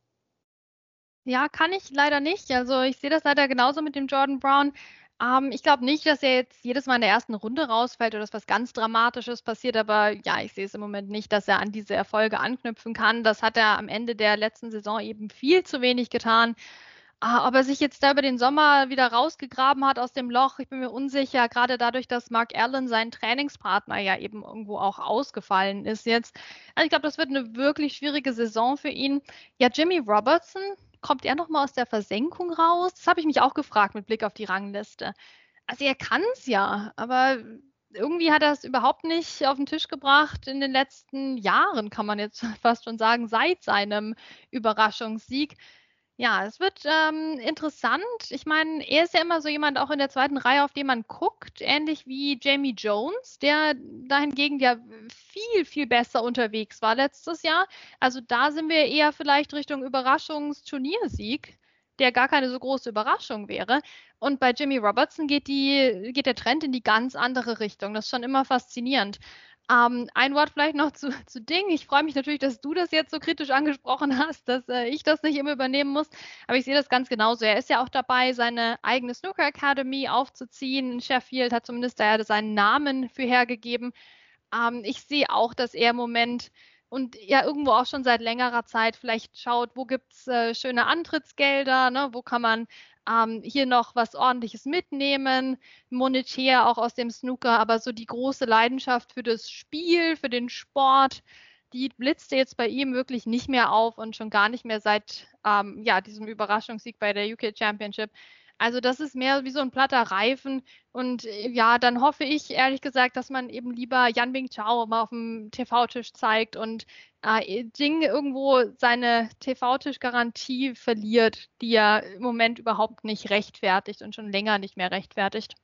Ja, kann ich leider nicht. Also ich sehe das leider genauso mit dem Jordan Brown. Ähm, ich glaube nicht, dass er jetzt jedes Mal in der ersten Runde rausfällt oder dass was ganz Dramatisches passiert, aber ja, ich sehe es im Moment nicht, dass er an diese Erfolge anknüpfen kann. Das hat er am Ende der letzten Saison eben viel zu wenig getan. Ah, ob er sich jetzt da über den Sommer wieder rausgegraben hat aus dem Loch, ich bin mir unsicher, gerade dadurch, dass Mark Allen, sein Trainingspartner, ja eben irgendwo auch ausgefallen ist jetzt. Also ich glaube, das wird eine wirklich schwierige Saison für ihn. Ja, Jimmy Robertson, kommt er nochmal aus der Versenkung raus? Das habe ich mich auch gefragt mit Blick auf die Rangliste. Also er kann es ja, aber irgendwie hat er es überhaupt nicht auf den Tisch gebracht in den letzten Jahren, kann man jetzt fast schon sagen, seit seinem Überraschungssieg. Ja, es wird ähm, interessant. Ich meine, er ist ja immer so jemand auch in der zweiten Reihe, auf den man guckt, ähnlich wie Jamie Jones, der dahingegen ja viel, viel besser unterwegs war letztes Jahr. Also da sind wir eher vielleicht Richtung Überraschungsturniersieg, der gar keine so große Überraschung wäre. Und bei Jimmy Robertson geht, die, geht der Trend in die ganz andere Richtung. Das ist schon immer faszinierend. Ähm, ein Wort vielleicht noch zu, zu Ding. Ich freue mich natürlich, dass du das jetzt so kritisch angesprochen hast, dass äh, ich das nicht immer übernehmen muss. Aber ich sehe das ganz genauso. Er ist ja auch dabei, seine eigene Snooker Academy aufzuziehen. In Sheffield hat zumindest da seinen Namen für hergegeben. Ähm, ich sehe auch, dass er im Moment und ja irgendwo auch schon seit längerer Zeit vielleicht schaut, wo gibt es äh, schöne Antrittsgelder, ne? Wo kann man ähm, hier noch was Ordentliches mitnehmen, monetär auch aus dem Snooker, aber so die große Leidenschaft für das Spiel, für den Sport, die blitzte jetzt bei ihm wirklich nicht mehr auf und schon gar nicht mehr seit ähm, ja, diesem Überraschungssieg bei der U K Championship. Also das ist mehr wie so ein platter Reifen und ja, dann hoffe ich ehrlich gesagt, dass man eben lieber Yan Bingqiao mal auf dem T V-Tisch zeigt und äh, Ding irgendwo seine T V-Tisch-Garantie verliert, die er im Moment überhaupt nicht rechtfertigt und schon länger nicht mehr rechtfertigt.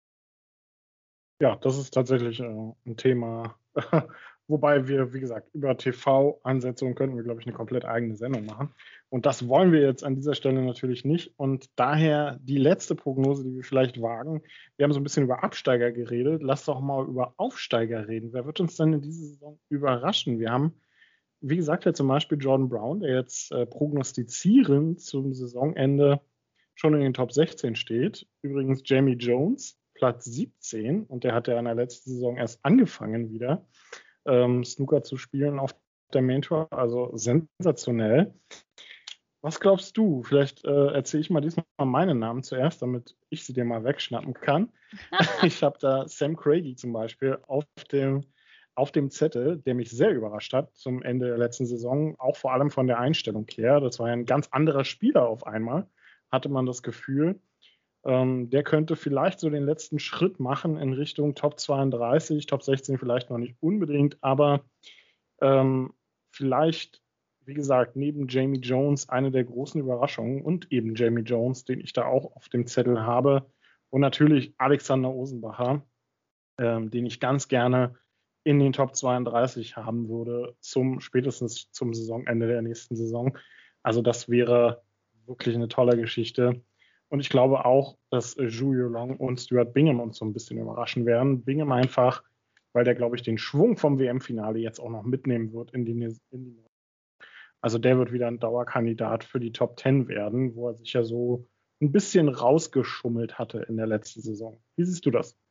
Ja, das ist tatsächlich äh, ein Thema, wobei wir, wie gesagt, über T V-Ansetzungen könnten wir, glaube ich, eine komplett eigene Sendung machen. Und das wollen wir jetzt an dieser Stelle natürlich nicht. Und daher die letzte Prognose, die wir vielleicht wagen. Wir haben so ein bisschen über Absteiger geredet. Lass doch mal über Aufsteiger reden. Wer wird uns denn in dieser Saison überraschen? Wir haben, wie gesagt, ja zum Beispiel Jordan Brown, der jetzt äh, prognostizierend zum Saisonende schon in den Top sechzehn steht. Übrigens Jamie Jones, Platz siebzehn. Und der hat ja in der letzten Saison erst angefangen wieder, ähm, Snooker zu spielen auf der Main Tour, also sensationell. Was glaubst du? Vielleicht äh, erzähle ich mal diesmal meinen Namen zuerst, damit ich sie dir mal wegschnappen kann. Ich habe da Sam Craigie zum Beispiel auf dem, auf dem Zettel, der mich sehr überrascht hat zum Ende der letzten Saison, auch vor allem von der Einstellung her. Das war ja ein ganz anderer Spieler auf einmal, hatte man das Gefühl. Ähm, der könnte vielleicht so den letzten Schritt machen in Richtung Top zweiunddreißig, Top sechzehn vielleicht noch nicht unbedingt, aber ähm, vielleicht, wie gesagt, neben Jamie Jones eine der großen Überraschungen und eben Jamie Jones, den ich da auch auf dem Zettel habe, und natürlich Alexander Osenbacher, ähm, den ich ganz gerne in den Top zweiunddreißig haben würde, zum spätestens zum Saisonende der nächsten Saison. Also das wäre wirklich eine tolle Geschichte. Und ich glaube auch, dass Julio Long und Stuart Bingham uns so ein bisschen überraschen werden. Bingham einfach, weil der, glaube ich, den Schwung vom W M-Finale jetzt auch noch mitnehmen wird in die, in die Also der wird wieder ein Dauerkandidat für die Top zehn werden, wo er sich ja so ein bisschen rausgeschummelt hatte in der letzten Saison. Wie siehst du das?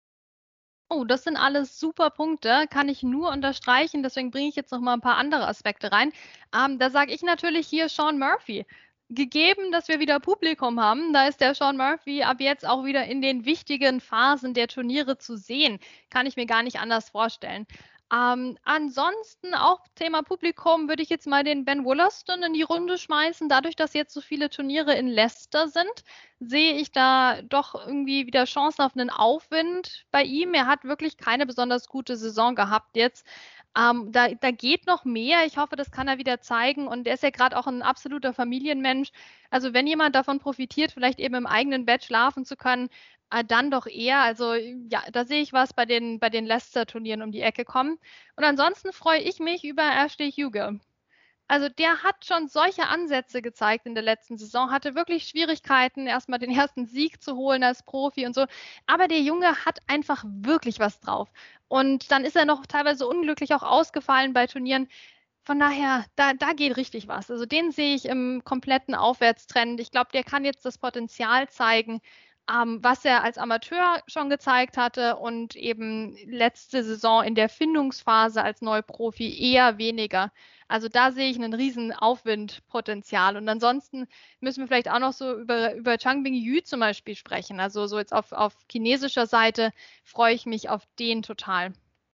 Oh, das sind alles super Punkte, kann ich nur unterstreichen. Deswegen bringe ich jetzt noch mal ein paar andere Aspekte rein. Ähm, da sage ich natürlich hier Sean Murphy. Gegeben, dass wir wieder Publikum haben, da ist der Sean Murphy ab jetzt auch wieder in den wichtigen Phasen der Turniere zu sehen. Kann ich mir gar nicht anders vorstellen. Ähm, ansonsten auch Thema Publikum würde ich jetzt mal den Ben Wollaston in die Runde schmeißen. Dadurch, dass jetzt so viele Turniere in Leicester sind, sehe ich da doch irgendwie wieder Chancen auf einen Aufwind bei ihm. Er hat wirklich keine besonders gute Saison gehabt jetzt. Ähm, da, da geht noch mehr. Ich hoffe, das kann er wieder zeigen. Und er ist ja gerade auch ein absoluter Familienmensch. Also wenn jemand davon profitiert, vielleicht eben im eigenen Bett schlafen zu können, äh, dann doch eher. Also ja, da sehe ich was bei den, bei den Leicester-Turnieren um die Ecke kommen. Und ansonsten freue ich mich über Ashley Huger. Also der hat schon solche Ansätze gezeigt in der letzten Saison, hatte wirklich Schwierigkeiten, erstmal den ersten Sieg zu holen als Profi und so. Aber der Junge hat einfach wirklich was drauf. Und dann ist er noch teilweise unglücklich auch ausgefallen bei Turnieren. Von daher, da, da geht richtig was. Also den sehe ich im kompletten Aufwärtstrend. Ich glaube, der kann jetzt das Potenzial zeigen, ähm, was er als Amateur schon gezeigt hatte und eben letzte Saison in der Findungsphase als Neuprofi eher weniger. Also da sehe ich einen riesen Aufwindpotenzial. Und ansonsten müssen wir vielleicht auch noch so über, über Changbin Yu zum Beispiel sprechen. Also so jetzt auf, auf chinesischer Seite freue ich mich auf den total.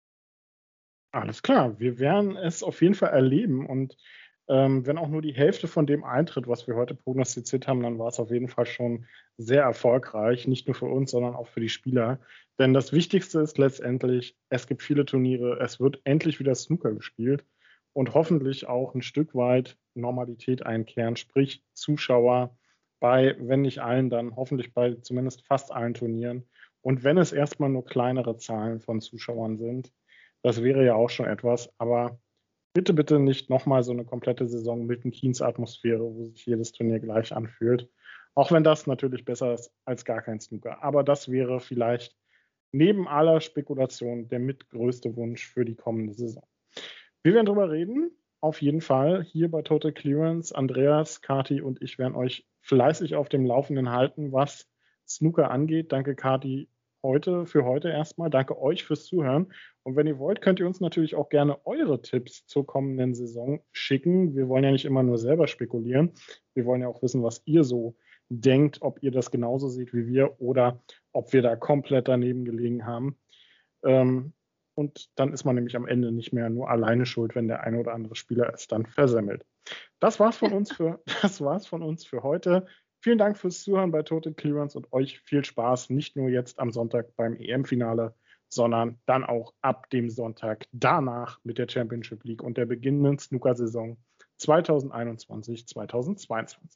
Alles klar, wir werden es auf jeden Fall erleben. Und ähm, wenn auch nur die Hälfte von dem eintritt, was wir heute prognostiziert haben, dann war es auf jeden Fall schon sehr erfolgreich. Nicht nur für uns, sondern auch für die Spieler. Denn das Wichtigste ist letztendlich, es gibt viele Turniere, es wird endlich wieder Snooker gespielt. Und hoffentlich auch ein Stück weit Normalität einkehren, sprich Zuschauer bei, wenn nicht allen, dann hoffentlich bei zumindest fast allen Turnieren. Und wenn es erstmal nur kleinere Zahlen von Zuschauern sind, das wäre ja auch schon etwas, aber bitte, bitte nicht nochmal so eine komplette Saison Milton Keynes Atmosphäre, wo sich jedes Turnier gleich anfühlt. Auch wenn das natürlich besser ist als gar kein Snooker. Aber das wäre vielleicht neben aller Spekulation der mitgrößte Wunsch für die kommende Saison. Wir werden drüber reden, auf jeden Fall, hier bei Total Clearance. Andreas, Kati und ich werden euch fleißig auf dem Laufenden halten, was Snooker angeht. Danke, Kati, heute für heute erstmal. Danke euch fürs Zuhören. Und wenn ihr wollt, könnt ihr uns natürlich auch gerne eure Tipps zur kommenden Saison schicken. Wir wollen ja nicht immer nur selber spekulieren. Wir wollen ja auch wissen, was ihr so denkt, ob ihr das genauso seht wie wir oder ob wir da komplett daneben gelegen haben. Ähm, Und dann ist man nämlich am Ende nicht mehr nur alleine schuld, wenn der eine oder andere Spieler es dann versemmelt. Das war's von uns für, das war's von uns für heute. Vielen Dank fürs Zuhören bei Total Clearance und euch viel Spaß, nicht nur jetzt am Sonntag beim E M-Finale, sondern dann auch ab dem Sonntag danach mit der Championship League und der beginnenden Snooker-Saison zwanzig einundzwanzig zwanzig zweiundzwanzig.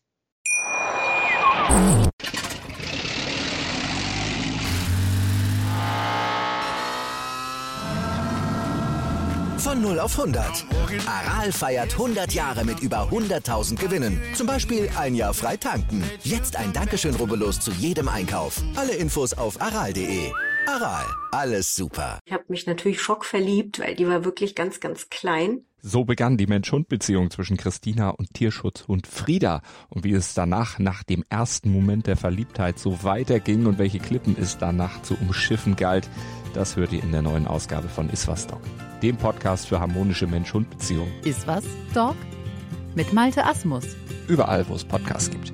Von null auf hundert. Aral feiert hundert Jahre mit über hunderttausend Gewinnen. Zum Beispiel ein Jahr frei tanken. Jetzt ein Dankeschön, rubbellos zu jedem Einkauf. Alle Infos auf aral punkt de. Aral, alles super. Ich habe mich natürlich schockverliebt, weil die war wirklich ganz, ganz klein. So begann die Mensch-Hund-Beziehung zwischen Christina und Tierschutzhund Frieda. Und wie es danach, nach dem ersten Moment der Verliebtheit, so weiterging und welche Klippen es danach zu umschiffen galt, das hört ihr in der neuen Ausgabe von Iswas Dog, dem Podcast für harmonische Mensch-Hund-Beziehungen. Iswas Dog mit Malte Asmus. Überall, wo es Podcasts gibt.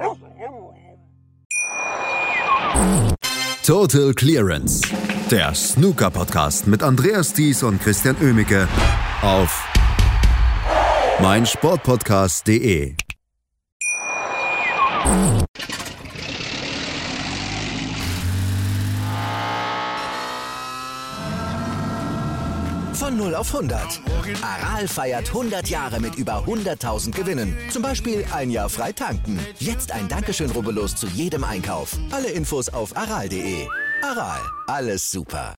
Total Clearance, der Snooker-Podcast mit Andreas Thies und Christian Oemicke auf meinsportpodcast punkt de. Von null auf hundert. Aral feiert hundert Jahre mit über hunderttausend Gewinnen. Zum Beispiel ein Jahr frei tanken. Jetzt ein Dankeschön, rubbellos zu jedem Einkauf. Alle Infos auf aral punkt de. Aral, alles super.